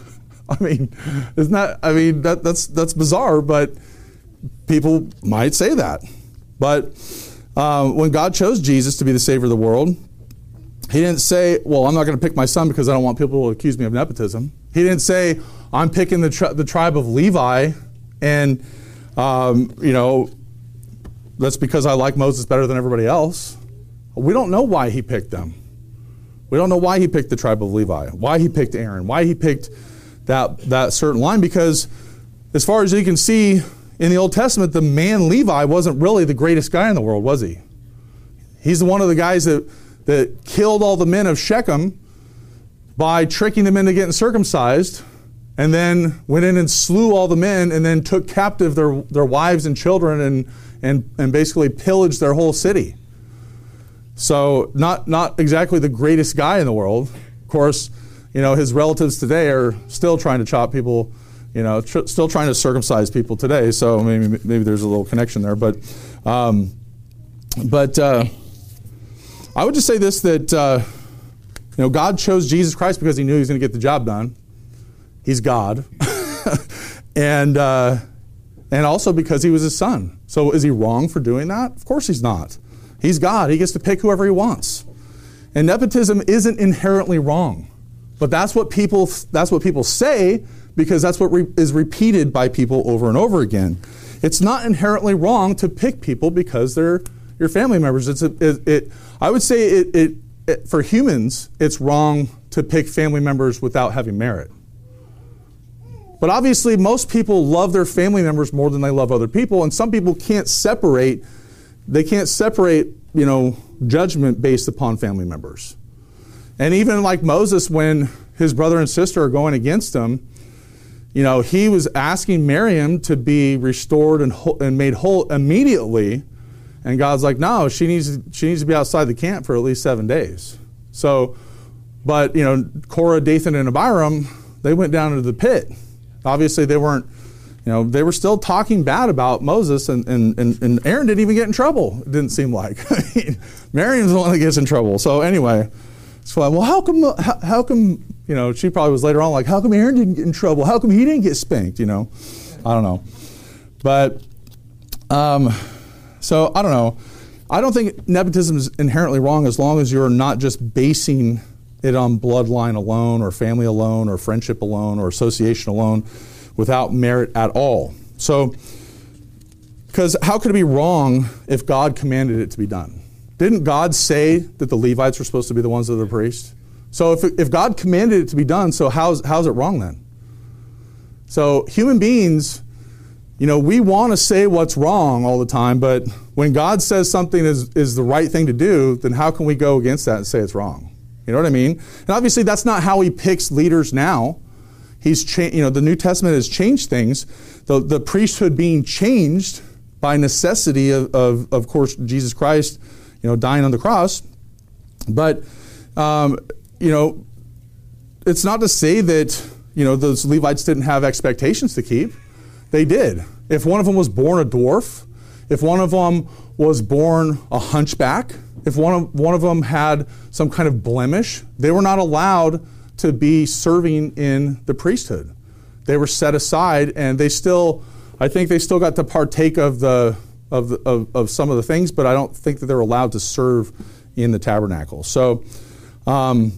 I mean, isn't that, I mean, that, that's, that's bizarre, but people might say that. But uh, when God chose Jesus to be the Savior of the world, he didn't say, well, I'm not going to pick my son because I don't want people to accuse me of nepotism. He didn't say, I'm picking the, tri- the tribe of Levi, and, um, you know, that's because I like Moses better than everybody else. We don't know why he picked them. We don't know why he picked the tribe of Levi, why he picked Aaron, why he picked that, that certain line, because as far as you can see in the Old Testament, the man Levi wasn't really the greatest guy in the world, was he? He's one of the guys that, that killed all the men of Shechem by tricking them into getting circumcised, and then went in and slew all the men, and then took captive their, their wives and children, and, and, and basically pillaged their whole city. So not, not exactly the greatest guy in the world. Of course, you know, his relatives today are still trying to chop people, you know, tr- still trying to circumcise people today. So maybe maybe there's a little connection there. But um, but uh, I would just say this, that uh, you know, God chose Jesus Christ because he knew he was going to get the job done. He's God. and uh, and also because he was his son. So is he wrong for doing that? Of course he's not. He's God. He gets to pick whoever he wants. And nepotism isn't inherently wrong. But that's what people that's what people say, because that's what re- is repeated by people over and over again. It's not inherently wrong to pick people because they're your family members. It's a, it, it I would say it, it, it for humans, it's wrong to pick family members without having merit. But obviously most people love their family members more than they love other people, and some people can't separate They can't separate, you know, judgment based upon family members. And even like Moses, when his brother and sister are going against him, you know, he was asking Miriam to be restored and, ho- and made whole immediately. And God's like, no, she needs she needs to be outside the camp for at least seven days. So, but, you know, Korah, Dathan, and Abiram, they went down into the pit. Obviously, they weren't, you know, they were still talking bad about Moses, and, and, and, and Aaron didn't even get in trouble, it didn't seem like. I mean, Miriam's the one that gets in trouble. So anyway, it's like, well, how come, how, how come, you know, she probably was later on like, how come Aaron didn't get in trouble? How come he didn't get spanked, you know? I don't know. But, um, so I don't know. I don't think nepotism is inherently wrong as long as you're not just basing it on bloodline alone or family alone or friendship alone or association alone without merit at all. So, because how could it be wrong if God commanded it to be done? Didn't God say that the Levites were supposed to be the ones that are the priests? So if, if God commanded it to be done, so how's, how's it wrong then? So human beings, you know, we want to say what's wrong all the time, but when God says something is, is the right thing to do, then how can we go against that and say it's wrong? You know what I mean? And obviously that's not how he picks leaders now. He's cha- you know, the New Testament has changed things. The, the priesthood being changed by necessity of, of, of course, Jesus Christ, you know, dying on the cross. But, um, you know, it's not to say that, you know, those Levites didn't have expectations to keep. They did. If one of them was born a dwarf, if one of them was born a hunchback, if one of, one of them had some kind of blemish, they were not allowed to be serving in the priesthood. They were set aside, and they still, I think they still got to partake of the of, the, of, of some of the things, but I don't think that they're allowed to serve in the tabernacle. So, um,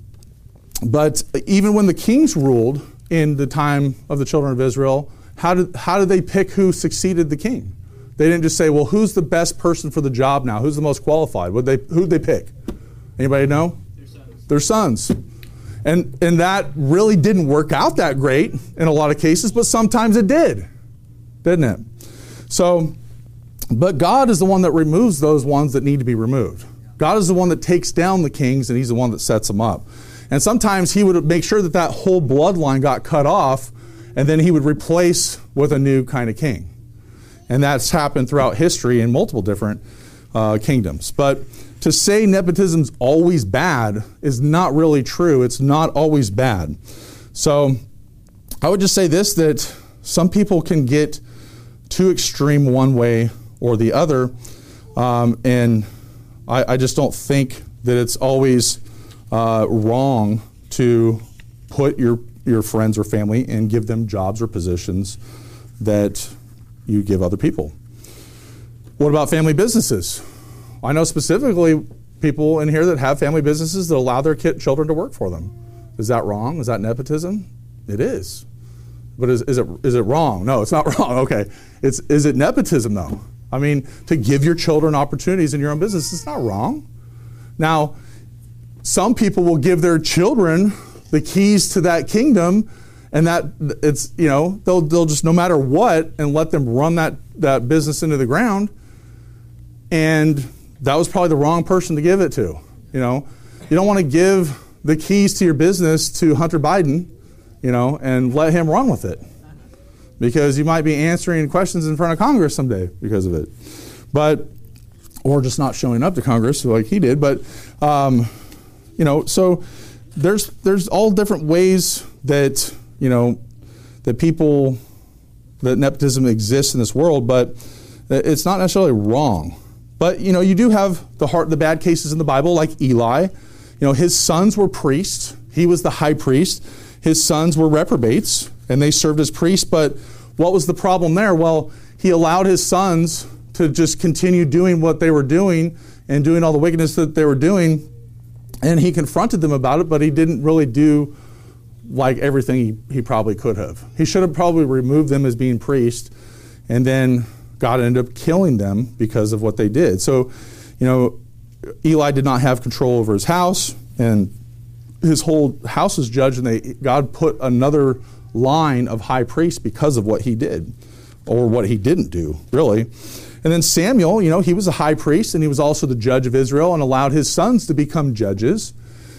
but even when the kings ruled in the time of the children of Israel, how did how did they pick who succeeded the king? They didn't just say, well, who's the best person for the job now? Who's the most qualified? Would they who'd they pick? Anybody know? Their sons. Their sons. And and that really didn't work out that great in a lot of cases, but sometimes it did, didn't it? So, but God is the one that removes those ones that need to be removed. God is the one that takes down the kings, and he's the one that sets them up. And sometimes he would make sure that that whole bloodline got cut off, and then he would replace with a new kind of king. And that's happened throughout history in multiple different uh, kingdoms. But to say nepotism's always bad is not really true. It's not always bad. So I would just say this, that some people can get too extreme one way or the other. Um, and I, I just don't think that it's always uh, wrong to put your, your friends or family and give them jobs or positions that you give other people. What about family businesses? I know specifically people in here that have family businesses that allow their kid, children to work for them. Is that wrong? Is that nepotism? It is. But is, is it is it wrong? No, it's not wrong. Okay. It's is it nepotism though? I mean, to give your children opportunities in your own business, it's not wrong. Now, some people will give their children the keys to that kingdom, and that it's, you know, they'll they'll just, no matter what, and let them run that, that business into the ground. And that was probably the wrong person to give it to. You know, you don't want to give the keys to your business to Hunter Biden, you know, and let him run with it, because you might be answering questions in front of Congress someday because of it. But, or just not showing up to Congress like he did. But, um, you know, so there's there's all different ways that, you know, that people, that nepotism exists in this world, but it's not necessarily wrong. But, you know, you do have the hard, the bad cases in the Bible, like Eli. You know, his sons were priests. He was the high priest. His sons were reprobates, and they served as priests. But what was the problem there? Well, he allowed his sons to just continue doing what they were doing and doing all the wickedness that they were doing. And he confronted them about it, but he didn't really do like everything he, he probably could have. He should have probably removed them as being priests, and then God ended up killing them because of what they did. So, you know, Eli did not have control over his house, and his whole house was judged, and they, God put another line of high priests because of what he did, or what he didn't do, really. And then Samuel, you know, he was a high priest, and he was also the judge of Israel, and allowed his sons to become judges.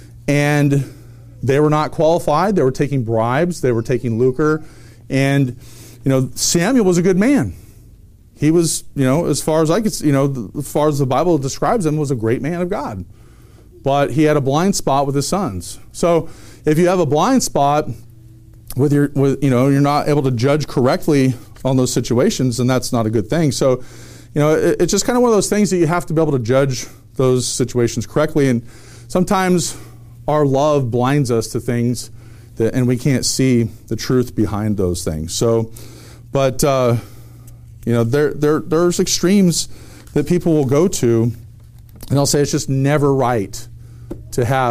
And they were not qualified. They were taking bribes. They were taking lucre. And, you know, Samuel was a good man. He was, you know, as far as I could, you know, as far as the Bible describes him, was a great man of God. But he had a blind spot with his sons. So if you have a blind spot with your, with, you know, you're not able to judge correctly on those situations, then that's not a good thing. So, you know, it, it's just kind of one of those things that you have to be able to judge those situations correctly. And sometimes our love blinds us to things that, and we can't see the truth behind those things. So, but, uh, you know, there, there, there's extremes that people will go to, and they'll say it's just never right to have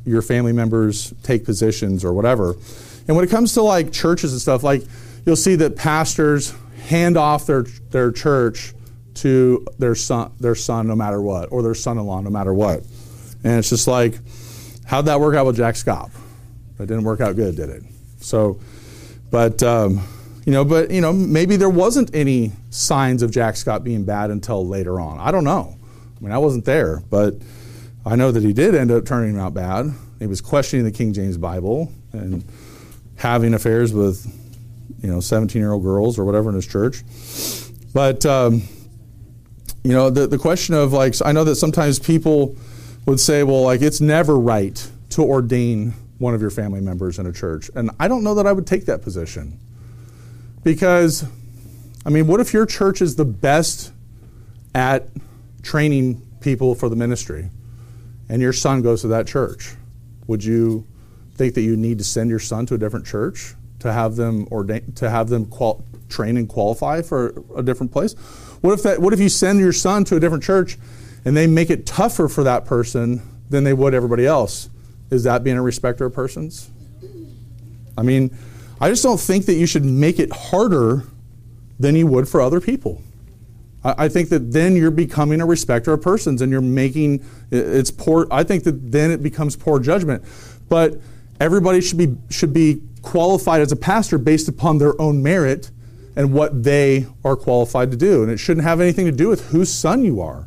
your family members take positions or whatever. And when it comes to like churches and stuff, like you'll see that pastors hand off their their church to their son, their son no matter what, or their son-in-law no matter what. And it's just like, how'd that work out with Jack Scott? That didn't work out good, did it? So, but um, you know, but you know, maybe there wasn't any signs of Jack Scott being bad until later on. I don't know. I mean, I wasn't there, but I know that he did end up turning out bad. He was questioning the King James Bible and having affairs with, you know, seventeen-year-old girls or whatever in his church. But, um, you know, the, the question of, like, I know that sometimes people would say, well, like, it's never right to ordain one of your family members in a church. And I don't know that I would take that position. Because, I mean, what if your church is the best at training people for the ministry and your son goes to that church? Would you think that you need to send your son to a different church to have them ordain, to have them qual- train and qualify for a different place? What if that? What if you send your son to a different church and they make it tougher for that person than they would everybody else? Is that being a respecter of persons? I mean, I just don't think that you should make it harder than you would for other people. I, I think that then you're becoming a respecter of persons and you're making it's poor. I think that then it becomes poor judgment. But everybody should be should be qualified as a pastor based upon their own merit and what they are qualified to do. And it shouldn't have anything to do with whose son you are.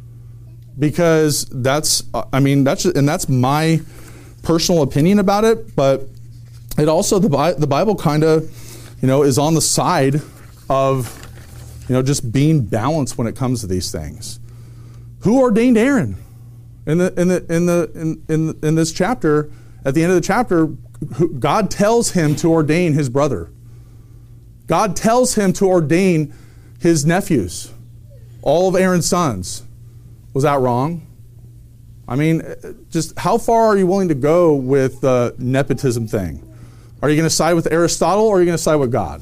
Because that's, I mean, that's, and that's my personal opinion about it, but it also, the, Bi- the Bible kind of, you know, is on the side of, you know, just being balanced when it comes to these things. Who ordained Aaron? In the in the in the in in, in this chapter, at the end of the chapter, God tells him to ordain his brother. God tells him to ordain his nephews, all of Aaron's sons. Was that wrong? I mean, just how far are you willing to go with the nepotism thing? Are you going to side with Aristotle or are you going to side with God?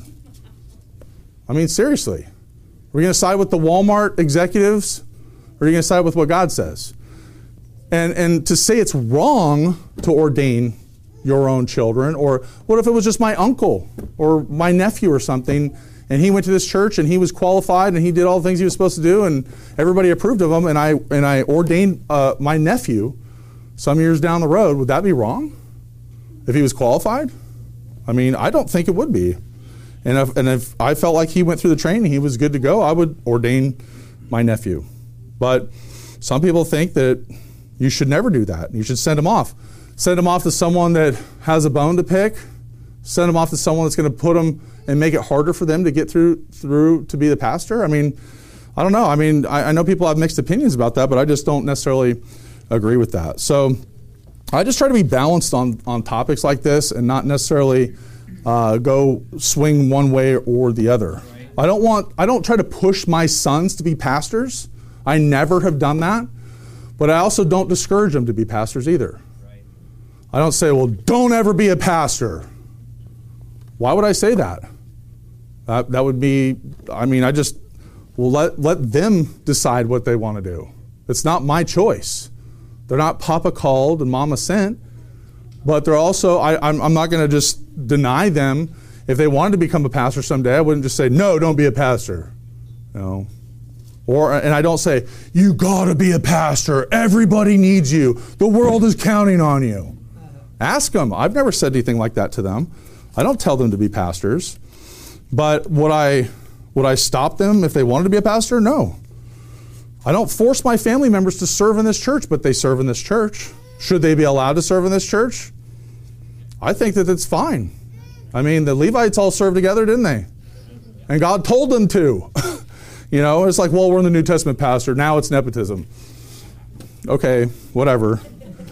I mean, seriously. Are you going to side with the Walmart executives or are you going to side with what God says? And and to say it's wrong to ordain your own children, or what if it was just my uncle or my nephew or something, and he went to this church and he was qualified and he did all the things he was supposed to do and everybody approved of him, and I and I ordained uh, my nephew some years down the road. Would that be wrong if he was qualified? I mean, I don't think it would be. And if, and if I felt like he went through the training, he was good to go, I would ordain my nephew. But some people think that you should never do that. You should send him off. Send him off to someone that has a bone to pick. Send him off to someone that's going to put them and make it harder for them to get through through to be the pastor. I mean, I don't know. I mean, I, I know people have mixed opinions about that, but I just don't necessarily agree with that. So I just try to be balanced on, on topics like this and not necessarily uh, go swing one way or the other. Right. I don't want. I don't try to push my sons to be pastors. I never have done that. But I also don't discourage them to be pastors either. Right. I don't say, well, don't ever be a pastor. Why would I say that? Uh, that would be, I mean, I just, well, let, let them decide what they want to do. It's not my choice. They're not Papa called and Mama sent, but they're also, I, I'm, I'm not going to just deny them. If they wanted to become a pastor someday, I wouldn't just say, no, don't be a pastor. No. Or, and I don't say, you got to be a pastor. Everybody needs you. The world is counting on you. Ask them. I've never said anything like that to them. I don't tell them to be pastors. But would I, would I stop them if they wanted to be a pastor? No. I don't force my family members to serve in this church, but they serve in this church. Should they be allowed to serve in this church? I think that it's fine. I mean, the Levites all served together, didn't they? And God told them to. You know, it's like, well, we're in the New Testament, pastor. Now it's nepotism. Okay, whatever.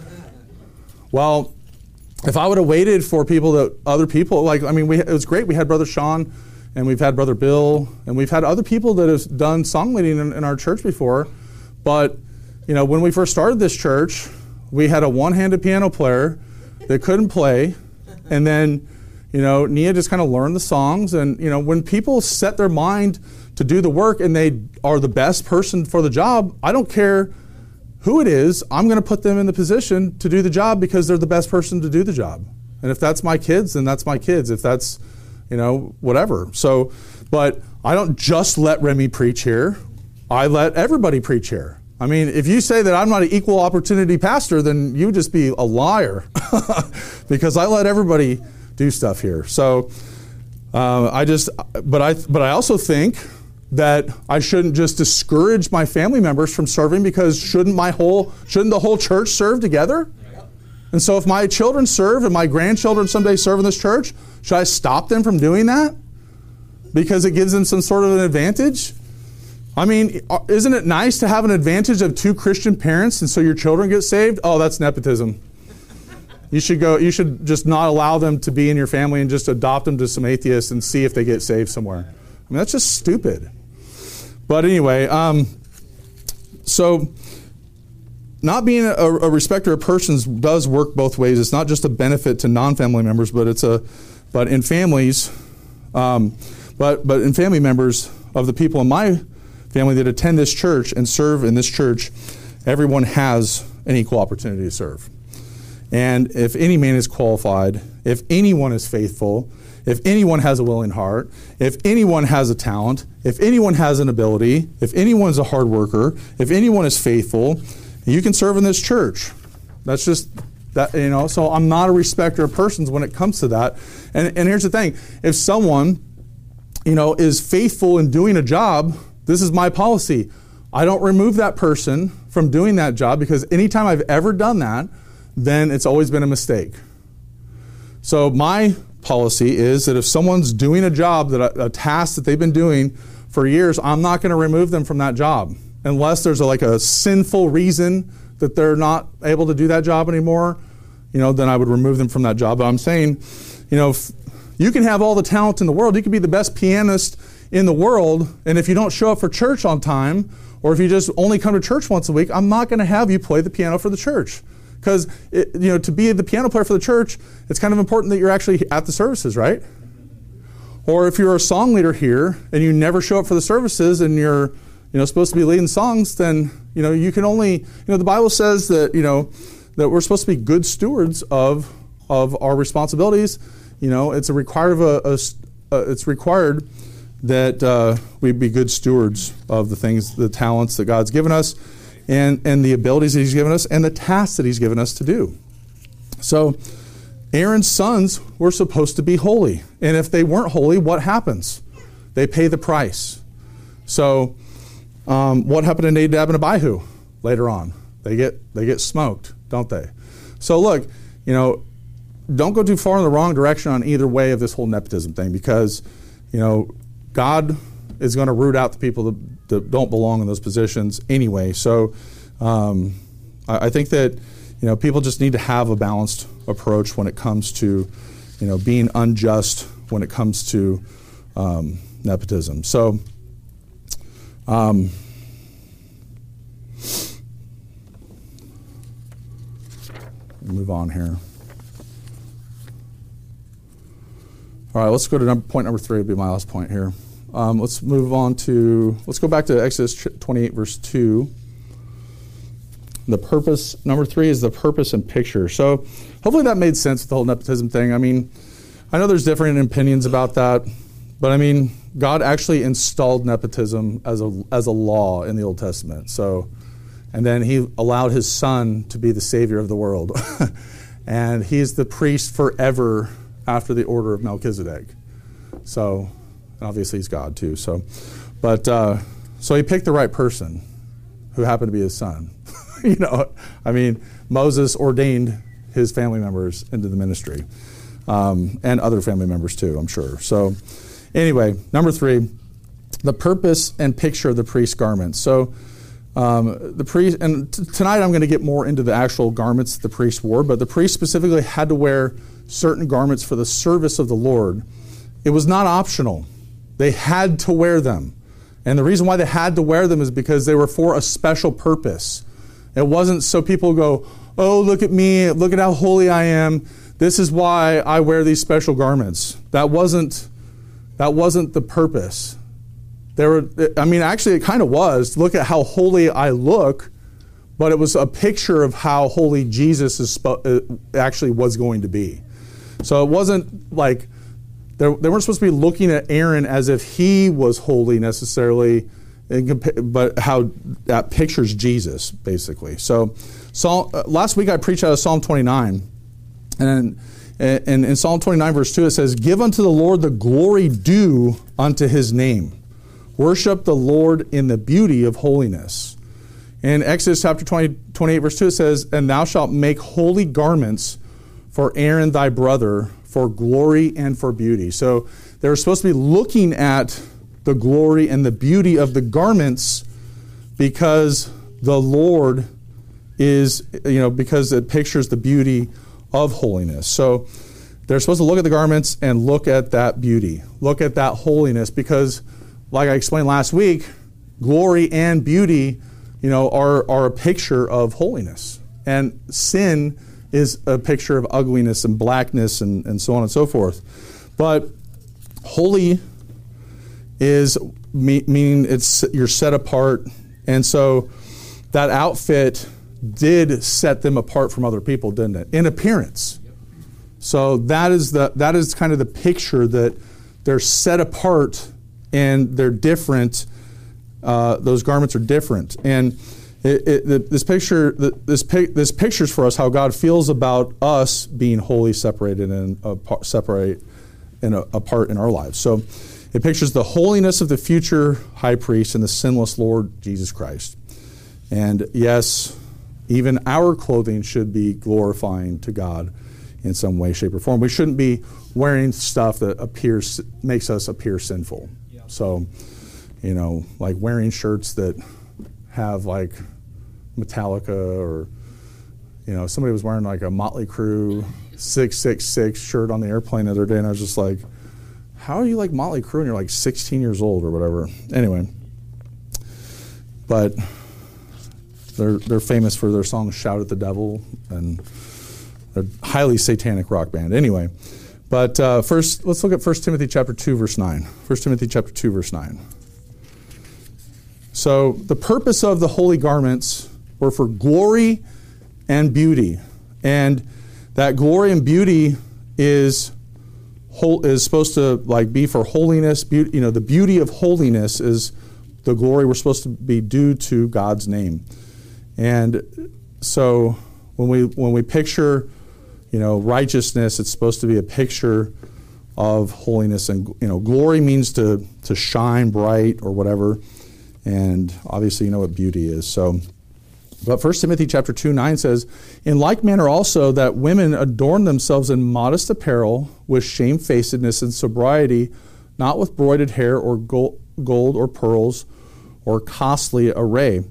Well, if I would have waited for people that other people, like, I mean, we, it was great. We had Brother Sean, and we've had Brother Bill, and we've had other people that have done song leading in, in our church before. But, you know, when we first started this church, we had a one-handed piano player that couldn't play, and then, you know, Nia just kind of learned the songs. And, you know, when people set their mind to do the work and they are the best person for the job, I don't care who it is, I'm going to put them in the position to do the job because they're the best person to do the job. And if that's my kids, then that's my kids. If that's, you know, whatever. So, but I don't just let Remy preach here. I let everybody preach here. I mean, if you say that I'm not an equal opportunity pastor, then you just be a liar because I let everybody do stuff here. So uh, I just, but I, but I also think that I shouldn't just discourage my family members from serving because shouldn't my whole, shouldn't the whole church serve together? And so if my children serve and my grandchildren someday serve in this church, should I stop them from doing that because it gives them some sort of an advantage? I mean, isn't it nice to have an advantage of two Christian parents and so your children get saved? Oh, that's nepotism. You should go, you should just not allow them to be in your family and just adopt them to some atheists and see if they get saved somewhere. I mean, that's just stupid. But anyway, um, so not being a, a respecter of persons does work both ways. It's not just a benefit to non-family members, but it's a, but in families, um, but but in family members of the people in my family that attend this church and serve in this church, everyone has an equal opportunity to serve. And if any man is qualified, if anyone is faithful, if anyone has a willing heart, if anyone has a talent, if anyone has an ability, if anyone's a hard worker, if anyone is faithful, you can serve in this church. That's just that, you know, so I'm not a respecter of persons when it comes to that. And and here's the thing, if someone, you know, is faithful in doing a job, this is my policy. I don't remove that person from doing that job because anytime I've ever done that, then it's always been a mistake. So my policy is that if someone's doing a job, that a, a task that they've been doing for years, I'm not going to remove them from that job unless there's a, like a sinful reason that they're not able to do that job anymore. You know, then I would remove them from that job. But I'm saying, you know, if you can have all the talent in the world. You can be the best pianist in the world, and if you don't show up for church on time, or if you just only come to church once a week, I'm not going to have you play the piano for the church. Because, you know, to be the piano player for the church, it's kind of important that you're actually at the services, right? Or if you're a song leader here and you never show up for the services and you're, you know, supposed to be leading songs, then, you know, you can only, you know, the Bible says that, you know, that we're supposed to be good stewards of of our responsibilities. You know, it's a required of a, a, a it's required that uh, we be good stewards of the things, the talents that God's given us, and, and the abilities that He's given us, and the tasks that He's given us to do. So Aaron's sons were supposed to be holy. And if they weren't holy, what happens? They pay the price. So um, what happened to Nadab and Abihu later on? They get they get smoked, don't they? So look, you know, don't go too far in the wrong direction on either way of this whole nepotism thing, because, you know, God is going to root out the people that, that don't belong in those positions anyway. So um, I, I think that, you know, people just need to have a balanced approach when it comes to, you know, being unjust when it comes to um, nepotism. So um, move on here. All right, let's go to number, point number three. Will be my last point here. Um, let's move on to, let's go back to Exodus twenty-eight, verse two. The purpose, number three is the purpose and picture. So hopefully that made sense with the whole nepotism thing. I mean, I know there's different opinions about that, but I mean, God actually installed nepotism as a as a law in the Old Testament. So, and then He allowed His Son to be the Savior of the world. And He's the priest forever after the order of Melchizedek. So, and obviously He's God too. So, but uh, so He picked the right person, who happened to be His son. You know, I mean, Moses ordained his family members into the ministry, um, and other family members too, I'm sure. So, anyway, number three, the purpose and picture of the priest's garments. So, um, the priest, and t- tonight I'm going to get more into the actual garments the priest wore, but the priest specifically had to wear certain garments for the service of the Lord. It was not optional. They had to wear them. And the reason why they had to wear them is because they were for a special purpose. It wasn't so people go, oh, look at me, look at how holy I am. This is why I wear these special garments. That wasn't, that wasn't the purpose. There were, I mean, actually it kind of was. Look at how holy I look, but it was a picture of how holy Jesus is spo- uh, actually was going to be. So it wasn't like, they weren't supposed to be looking at Aaron as if he was holy necessarily, but how that pictures Jesus, basically. So Psalm, uh, last week I preached out of Psalm twenty-nine. And, and in Psalm twenty-nine, verse two, it says, "Give unto the Lord the glory due unto his name. Worship the Lord in the beauty of holiness." In Exodus chapter twenty, twenty-eight, verse two, it says, "And thou shalt make holy garments for Aaron thy brother, for glory and for beauty." So they're supposed to be looking at the glory and the beauty of the garments because the Lord is, you know, because it pictures the beauty of holiness. So they're supposed to look at the garments and look at that beauty, look at that holiness, because like I explained last week, glory and beauty, you know, are, are a picture of holiness. And sin is a picture of ugliness and blackness and, and so on and so forth. But holy is me, meaning it's you're set apart. And so that outfit did set them apart from other people, didn't it? In appearance. Yep. So that is the that is kind of the picture that they're set apart and they're different. Uh, those garments are different. And It, it, this picture, this this pictures for us how God feels about us being wholly separated and apart, separate and apart in our lives. So, it pictures the holiness of the future high priest and the sinless Lord Jesus Christ. And yes, even our clothing should be glorifying to God in some way, shape, or form. We shouldn't be wearing stuff that appears makes us appear sinful. Yeah. So, you know, like wearing shirts that have like Metallica, or you know, somebody was wearing like a Motley Crue six six six shirt on the airplane the other day, and I was just like, how are you like Motley Crue and you're like sixteen years old or whatever? Anyway, but they're they're famous for their song "Shout at the Devil," and they're a highly satanic rock band. Anyway, but uh, first let's look at First Timothy chapter two verse nine. First Timothy chapter two verse nine. So the purpose of the holy garments were for glory and beauty. And that glory and beauty is whole, is supposed to like be for holiness. Beauty, you know, the beauty of holiness is the glory we're supposed to be due to God's name. And so when we when we picture, you know, righteousness, it's supposed to be a picture of holiness. And, you know, glory means to to shine bright or whatever. And obviously you know what beauty is. So, but First Timothy chapter two nine says, "In like manner also that women adorn themselves in modest apparel with shamefacedness and sobriety, not with broided hair or gold, gold or pearls or costly array."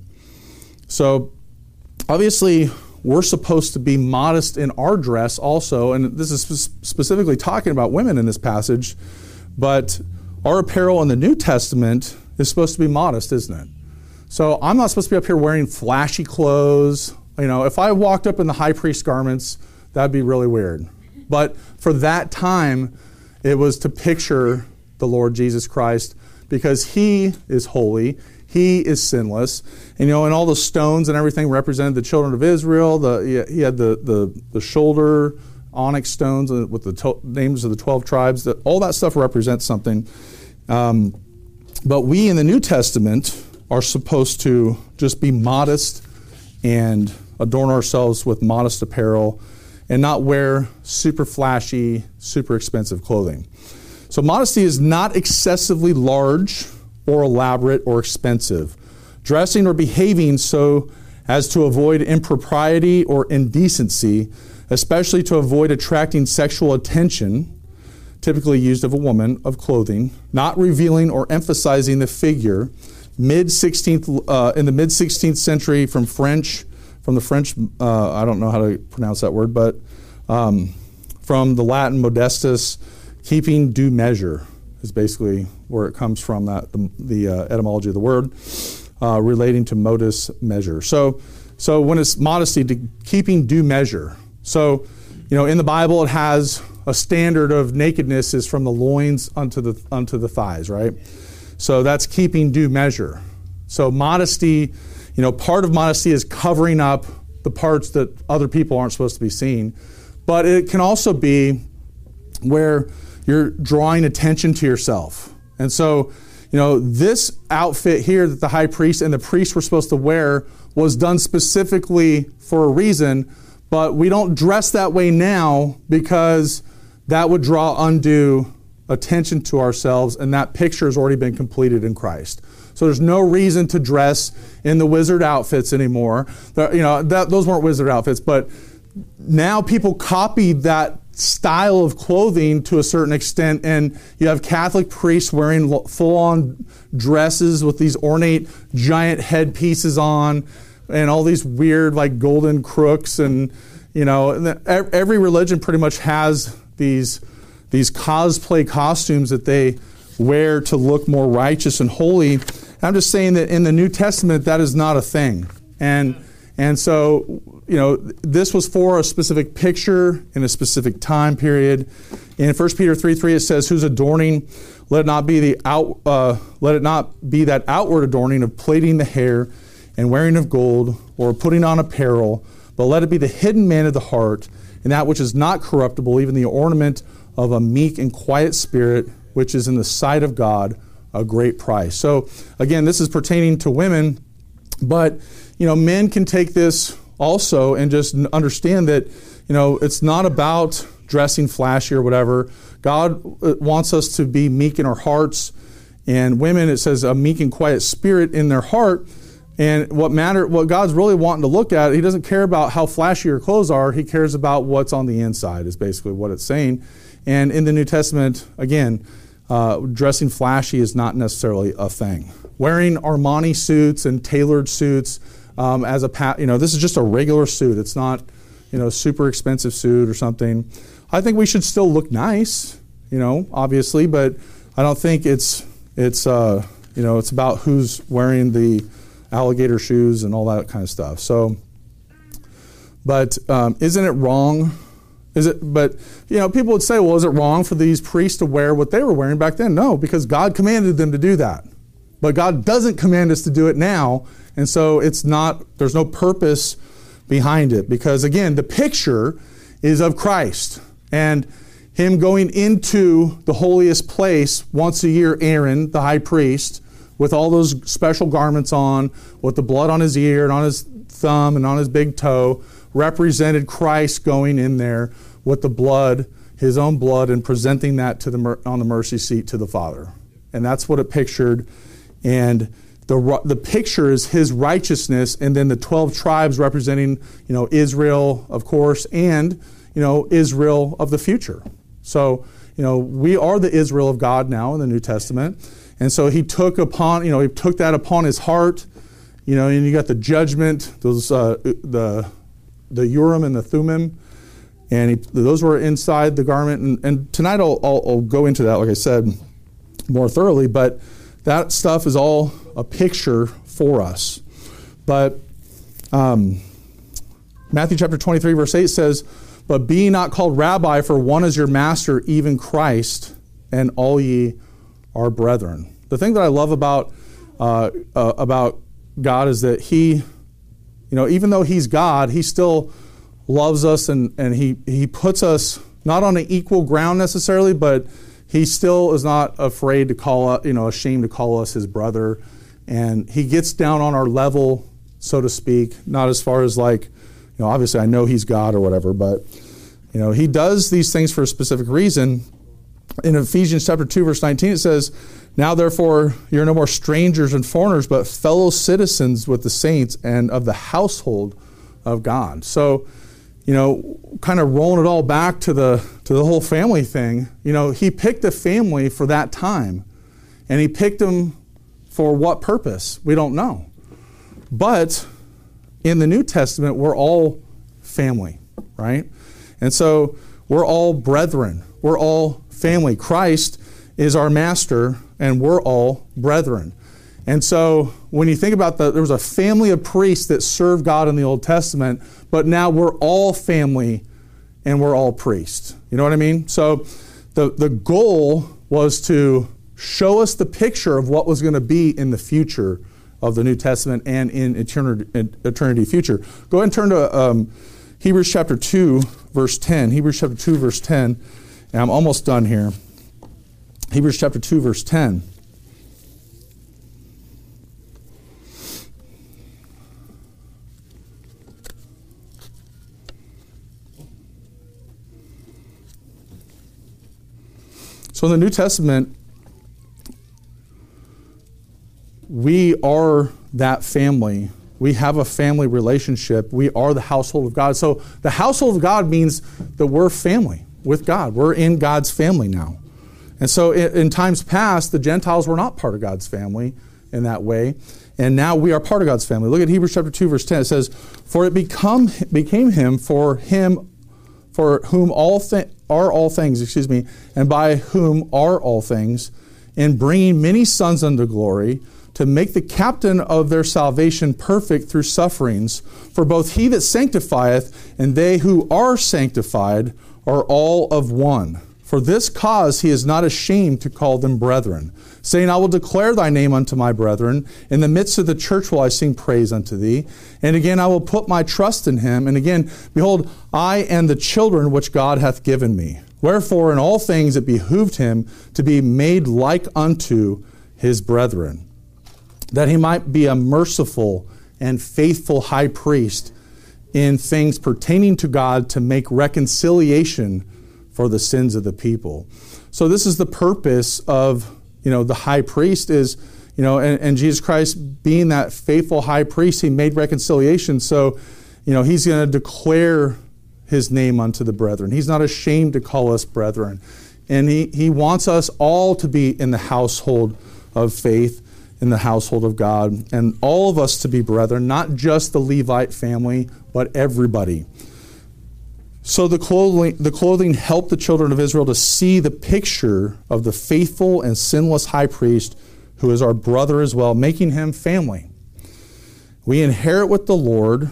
So obviously we're supposed to be modest in our dress also, and this is sp- specifically talking about women in this passage, but our apparel in the New Testament is supposed to be modest, isn't it? So I'm not supposed to be up here wearing flashy clothes. You know, if I walked up in the high priest garments, that'd be really weird. But for that time, it was to picture the Lord Jesus Christ because he is holy, he is sinless. And, you know, and all the stones and everything represented the children of Israel. The, he had the, the, the shoulder onyx stones with the to- names of the twelve tribes. That, all that stuff represents something. Um, But we in the New Testament are supposed to just be modest and adorn ourselves with modest apparel and not wear super flashy, super expensive clothing. So modesty is not excessively large or elaborate or expensive. Dressing or behaving so as to avoid impropriety or indecency, especially to avoid attracting sexual attention, typically used of a woman, of clothing, not revealing or emphasizing the figure. Mid sixteenth, uh, in the mid sixteenth century, from French, from the French, uh, I don't know how to pronounce that word, but um, from the Latin modestus, keeping due measure is basically where it comes from. That the, the uh, etymology of the word, uh, relating to modus measure. So, so when it's modesty, to keeping due measure. So, you know, in the Bible, it has a standard of nakedness is from the loins unto the unto the thighs, right? So that's keeping due measure. So modesty, you know, part of modesty is covering up the parts that other people aren't supposed to be seeing. But it can also be where you're drawing attention to yourself. And so, you know, this outfit here that the high priest and the priest were supposed to wear was done specifically for a reason, but we don't dress that way now because that would draw undue attention to ourselves, and that picture has already been completed in Christ. So there's no reason to dress in the wizard outfits anymore. The, you know, that, those weren't wizard outfits, but now people copy that style of clothing to a certain extent, and you have Catholic priests wearing full-on dresses with these ornate giant headpieces on, and all these weird like golden crooks, and you know, every religion pretty much has these these cosplay costumes that they wear to look more righteous and holy. I'm just saying that in the New Testament, that is not a thing, and and so. You know, this was for a specific picture in a specific time period. In First Peter three three, it says, "Whose adorning let it not be the out, uh, let it not be that outward adorning of plaiting the hair and wearing of gold or putting on apparel, but let it be the hidden man of the heart, and that which is not corruptible, even the ornament of a meek and quiet spirit, which is in the sight of God a great price." So again, this is pertaining to women, but you know, men can take this also and just understand that, you know, it's not about dressing flashy or whatever. God wants us to be meek in our hearts, and women, it says a meek and quiet spirit in their heart. And what matter, what God's really wanting to look at, He doesn't care about how flashy your clothes are. He cares about what's on the inside, is basically what it's saying. And in the New Testament, again, uh, dressing flashy is not necessarily a thing. Wearing Armani suits and tailored suits, Um, as a pa- you know, this is just a regular suit. It's not, you know, a super expensive suit or something. I think we should still look nice, you know, obviously, but I don't think it's it's uh, you know, it's about who's wearing the alligator shoes and all that kind of stuff. So, but um, isn't it wrong? Is it? But you know, people would say, well, is it wrong for these priests to wear what they were wearing back then? No, because God commanded them to do that. But God doesn't command us to do it now. And so it's not, there's no purpose behind it, because again, the picture is of Christ and Him going into the holiest place once a year. Aaron, the high priest, with all those special garments on, with the blood on his ear and on his thumb and on his big toe, represented Christ going in there with the blood, His own blood, and presenting that to the on the mercy seat to the Father. And that's what it pictured. And The, the picture is His righteousness, and then the twelve tribes representing, you know, Israel, of course, and, you know, Israel of the future. So, you know, we are the Israel of God now in the New Testament. And so He took upon, you know, He took that upon His heart, you know, and you got the judgment, those, uh, the the Urim and the Thummim, and he, those were inside the garment. And, and tonight I'll, I'll, I'll go into that, like I said, more thoroughly, but that stuff is all a picture for us. But um, Matthew chapter twenty-three, verse eight says, "But be ye not called rabbi, for one is your master, even Christ, and all ye are brethren." The thing that I love about uh, uh, about God is that He, you know, even though He's God, He still loves us, and, and He He puts us not on an equal ground necessarily, but He still is not afraid to call us, you know, ashamed to call us His brother. And He gets down on our level, so to speak, not as far as like, you know, obviously I know He's God or whatever, but, you know, He does these things for a specific reason. In Ephesians chapter two, verse nineteen, it says, "Now therefore you're no more strangers and foreigners, but fellow citizens with the saints and of the household of God." So, you know, kind of rolling it all back to the to the whole family thing, you know, He picked a family for that time. And He picked them for what purpose? We don't know. But in the New Testament, we're all family, right? And so we're all brethren. We're all family. Christ is our master, and we're all brethren. And so when you think about the, there was a family of priests that served God in the Old Testament, but now we're all family and we're all priests. You know what I mean? So the, the goal was to show us the picture of what was going to be in the future of the New Testament and in eternity, in eternity future. Go ahead and turn to um, Hebrews chapter two, verse ten. Hebrews chapter two, verse ten. And I'm almost done here. Hebrews chapter two, verse ten. So in the New Testament, we are that family. We have a family relationship. We are the household of God. So the household of God means that we're family with God. We're in God's family now. And so in, in times past, the Gentiles were not part of God's family in that way. And now we are part of God's family. Look at Hebrews chapter two, verse ten. It says, "For it become became him for him for whom all thi- are all things, excuse me, and by whom are all things, in bringing many sons unto glory, to make the captain of their salvation perfect through sufferings. For both he that sanctifieth and they who are sanctified are all of one. For this cause he is not ashamed to call them brethren, saying, I will declare thy name unto my brethren. In the midst of the church will I sing praise unto thee. And again I will put my trust in him. And again, behold, I and the children which God hath given me. Wherefore in all things it behooved him to be made like unto his brethren, that he might be a merciful and faithful high priest in things pertaining to God, to make reconciliation for the sins of the people." So this is the purpose of, you know, the high priest is, you know, and, and Jesus Christ being that faithful high priest, he made reconciliation. So, you know, he's going to declare his name unto the brethren. He's not ashamed to call us brethren. And he, he wants us all to be in the household of faith, in the household of God, and all of us to be brethren, not just the Levite family, but everybody. So the clothing, the clothing helped the children of Israel to see the picture of the faithful and sinless high priest, who is our brother as well, making him family. We inherit with the Lord.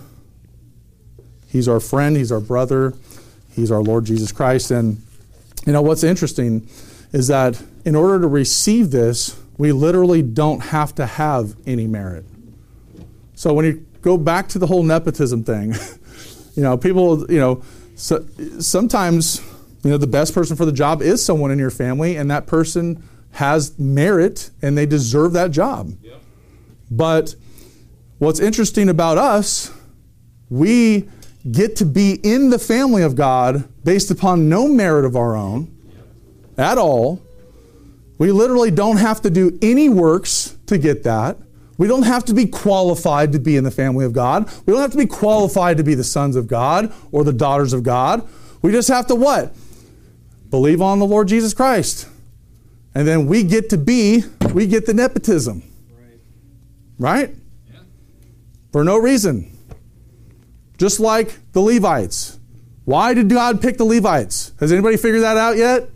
He's our friend, he's our brother, he's our Lord Jesus Christ. And you know what's interesting is that in order to receive this, we literally don't have to have any merit. So when you go back to the whole nepotism thing, you know, people, you know, so sometimes, you know, the best person for the job is someone in your family, and that person has merit and they deserve that job. Yep. But what's interesting about us, we get to be in the family of God based upon no merit of our own at all. We literally don't have to do any works to get that. We don't have to be qualified to be in the family of God. We don't have to be qualified to be the sons of God or the daughters of God. We just have to what? Believe on the Lord Jesus Christ. And then we get to be, we get the nepotism. Right? Right? Yeah. For no reason. Just like the Levites. Why did God pick the Levites? Has anybody figured that out yet?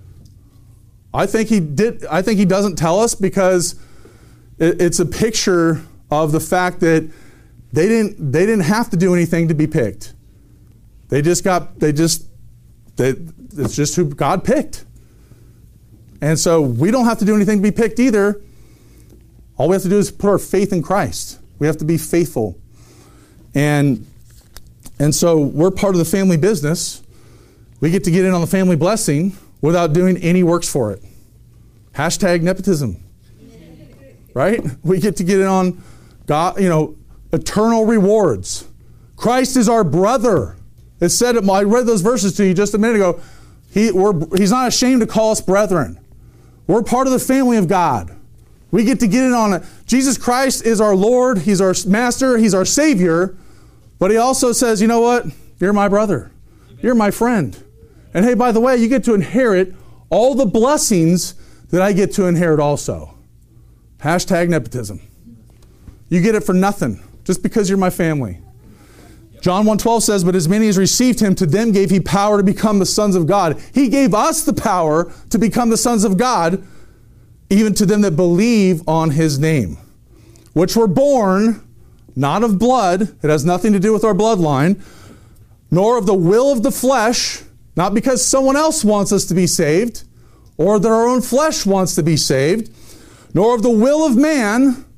I think he did. I think he doesn't tell us, because it, it's a picture of the fact that they didn't they didn't have to do anything to be picked. They just got they just they, it's just who God picked. And so we don't have to do anything to be picked either. All we have to do is put our faith in Christ. We have to be faithful. And and so we're part of the family business. We get to get in on the family blessing without doing any works for it. Hashtag nepotism. Right? We get to get in on God, you know, eternal rewards. Christ is our brother. It said, I read those verses to you just a minute ago. He, we're, he's not ashamed to call us brethren. We're part of the family of God. We get to get in on it. Jesus Christ is our Lord. He's our master. He's our Savior. But he also says, you know what? You're my brother. You're my friend. And hey, by the way, you get to inherit all the blessings that I get to inherit also. Hashtag nepotism. You get it for nothing, just because you're my family. John one twelve says, but as many as received him, to them gave he power to become the sons of God. He gave us the power to become the sons of God, even to them that believe on his name, which were born not of blood, it has nothing to do with our bloodline, nor of the will of the flesh, not because someone else wants us to be saved, or that our own flesh wants to be saved, nor of the will of man.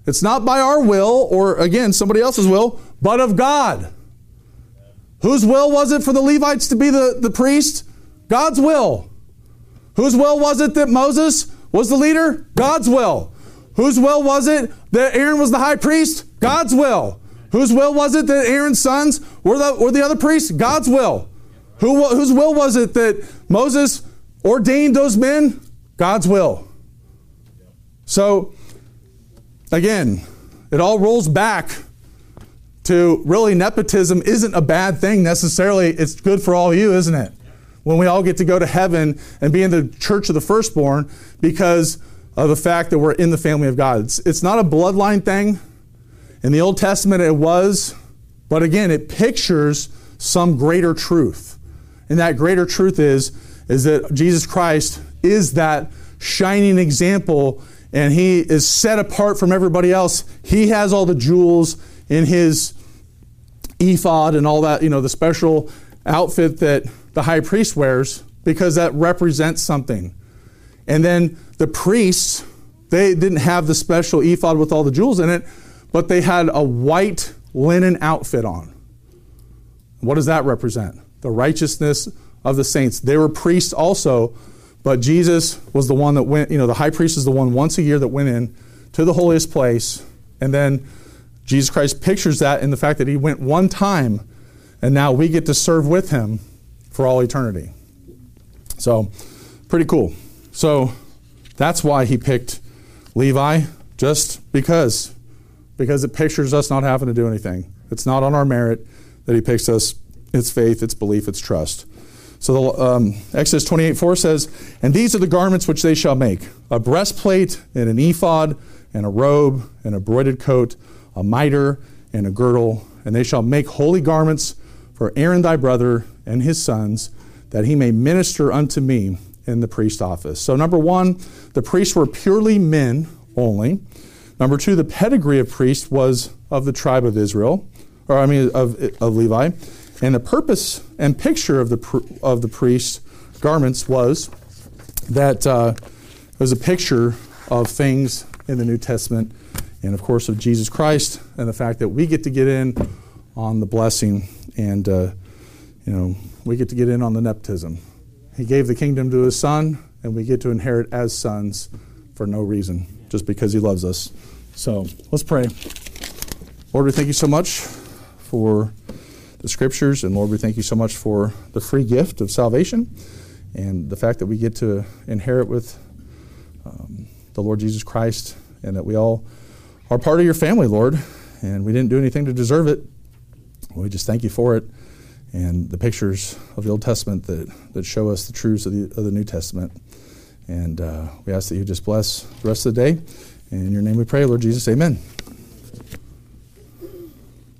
It's not by our will or, again, somebody else's will, but of God. Whose will was it for the Levites to be the, the priest? God's will. Whose will was it that Moses was the leader? God's will. Whose will was it that Aaron was the high priest? God's will. Whose will was it that Aaron's sons were the, were the other priests? God's will. Who, whose will was it that Moses ordained those men? God's will. So, again, it all rolls back to really nepotism isn't a bad thing necessarily. It's good for all of you, isn't it? When we all get to go to heaven and be in the church of the firstborn because of the fact that we're in the family of God. It's, it's not a bloodline thing. In the Old Testament it was, but again, it pictures some greater truth. And that greater truth is, is that Jesus Christ is that shining example, and he is set apart from everybody else. He has all the jewels in his ephod and all that, you know, the special outfit that the high priest wears, because that represents something. And then the priests, they didn't have the special ephod with all the jewels in it, but they had a white linen outfit on. What does that represent? The righteousness of the saints. They were priests also, but Jesus was the one that went, you know, the high priest is the one once a year that went in to the holiest place. And then Jesus Christ pictures that in the fact that he went one time, and now we get to serve with him for all eternity. So, pretty cool. So, that's why he picked Levi, just because. Because it pictures us not having to do anything. It's not on our merit that he picks us. It's faith, it's belief, it's trust. So the, um, Exodus twenty-eight four says, "And these are the garments which they shall make, a breastplate and an ephod and a robe and a broidered coat, a mitre and a girdle, and they shall make holy garments for Aaron thy brother and his sons, that he may minister unto me in the priest office." So number one, the priests were purely men only. Number two, the pedigree of priest was of the tribe of Israel, or I mean of, of Levi. And the purpose and picture of the of the priest's garments was that uh, it was a picture of things in the New Testament, and of course of Jesus Christ, and the fact that we get to get in on the blessing, and uh, you know, we get to get in on the nepotism. He gave the kingdom to his son, and we get to inherit as sons for no reason, just because he loves us. So let's pray. Lord, we thank you so much for the scriptures, and Lord, we thank you so much for the free gift of salvation and the fact that we get to inherit with um, the Lord Jesus Christ, and that we all are part of your family, Lord, and we didn't do anything to deserve it. We just thank you for it, and the pictures of the Old Testament that, that show us the truths of the, of the New Testament. And uh, we ask that you just bless the rest of the day. In your name we pray, Lord Jesus, amen.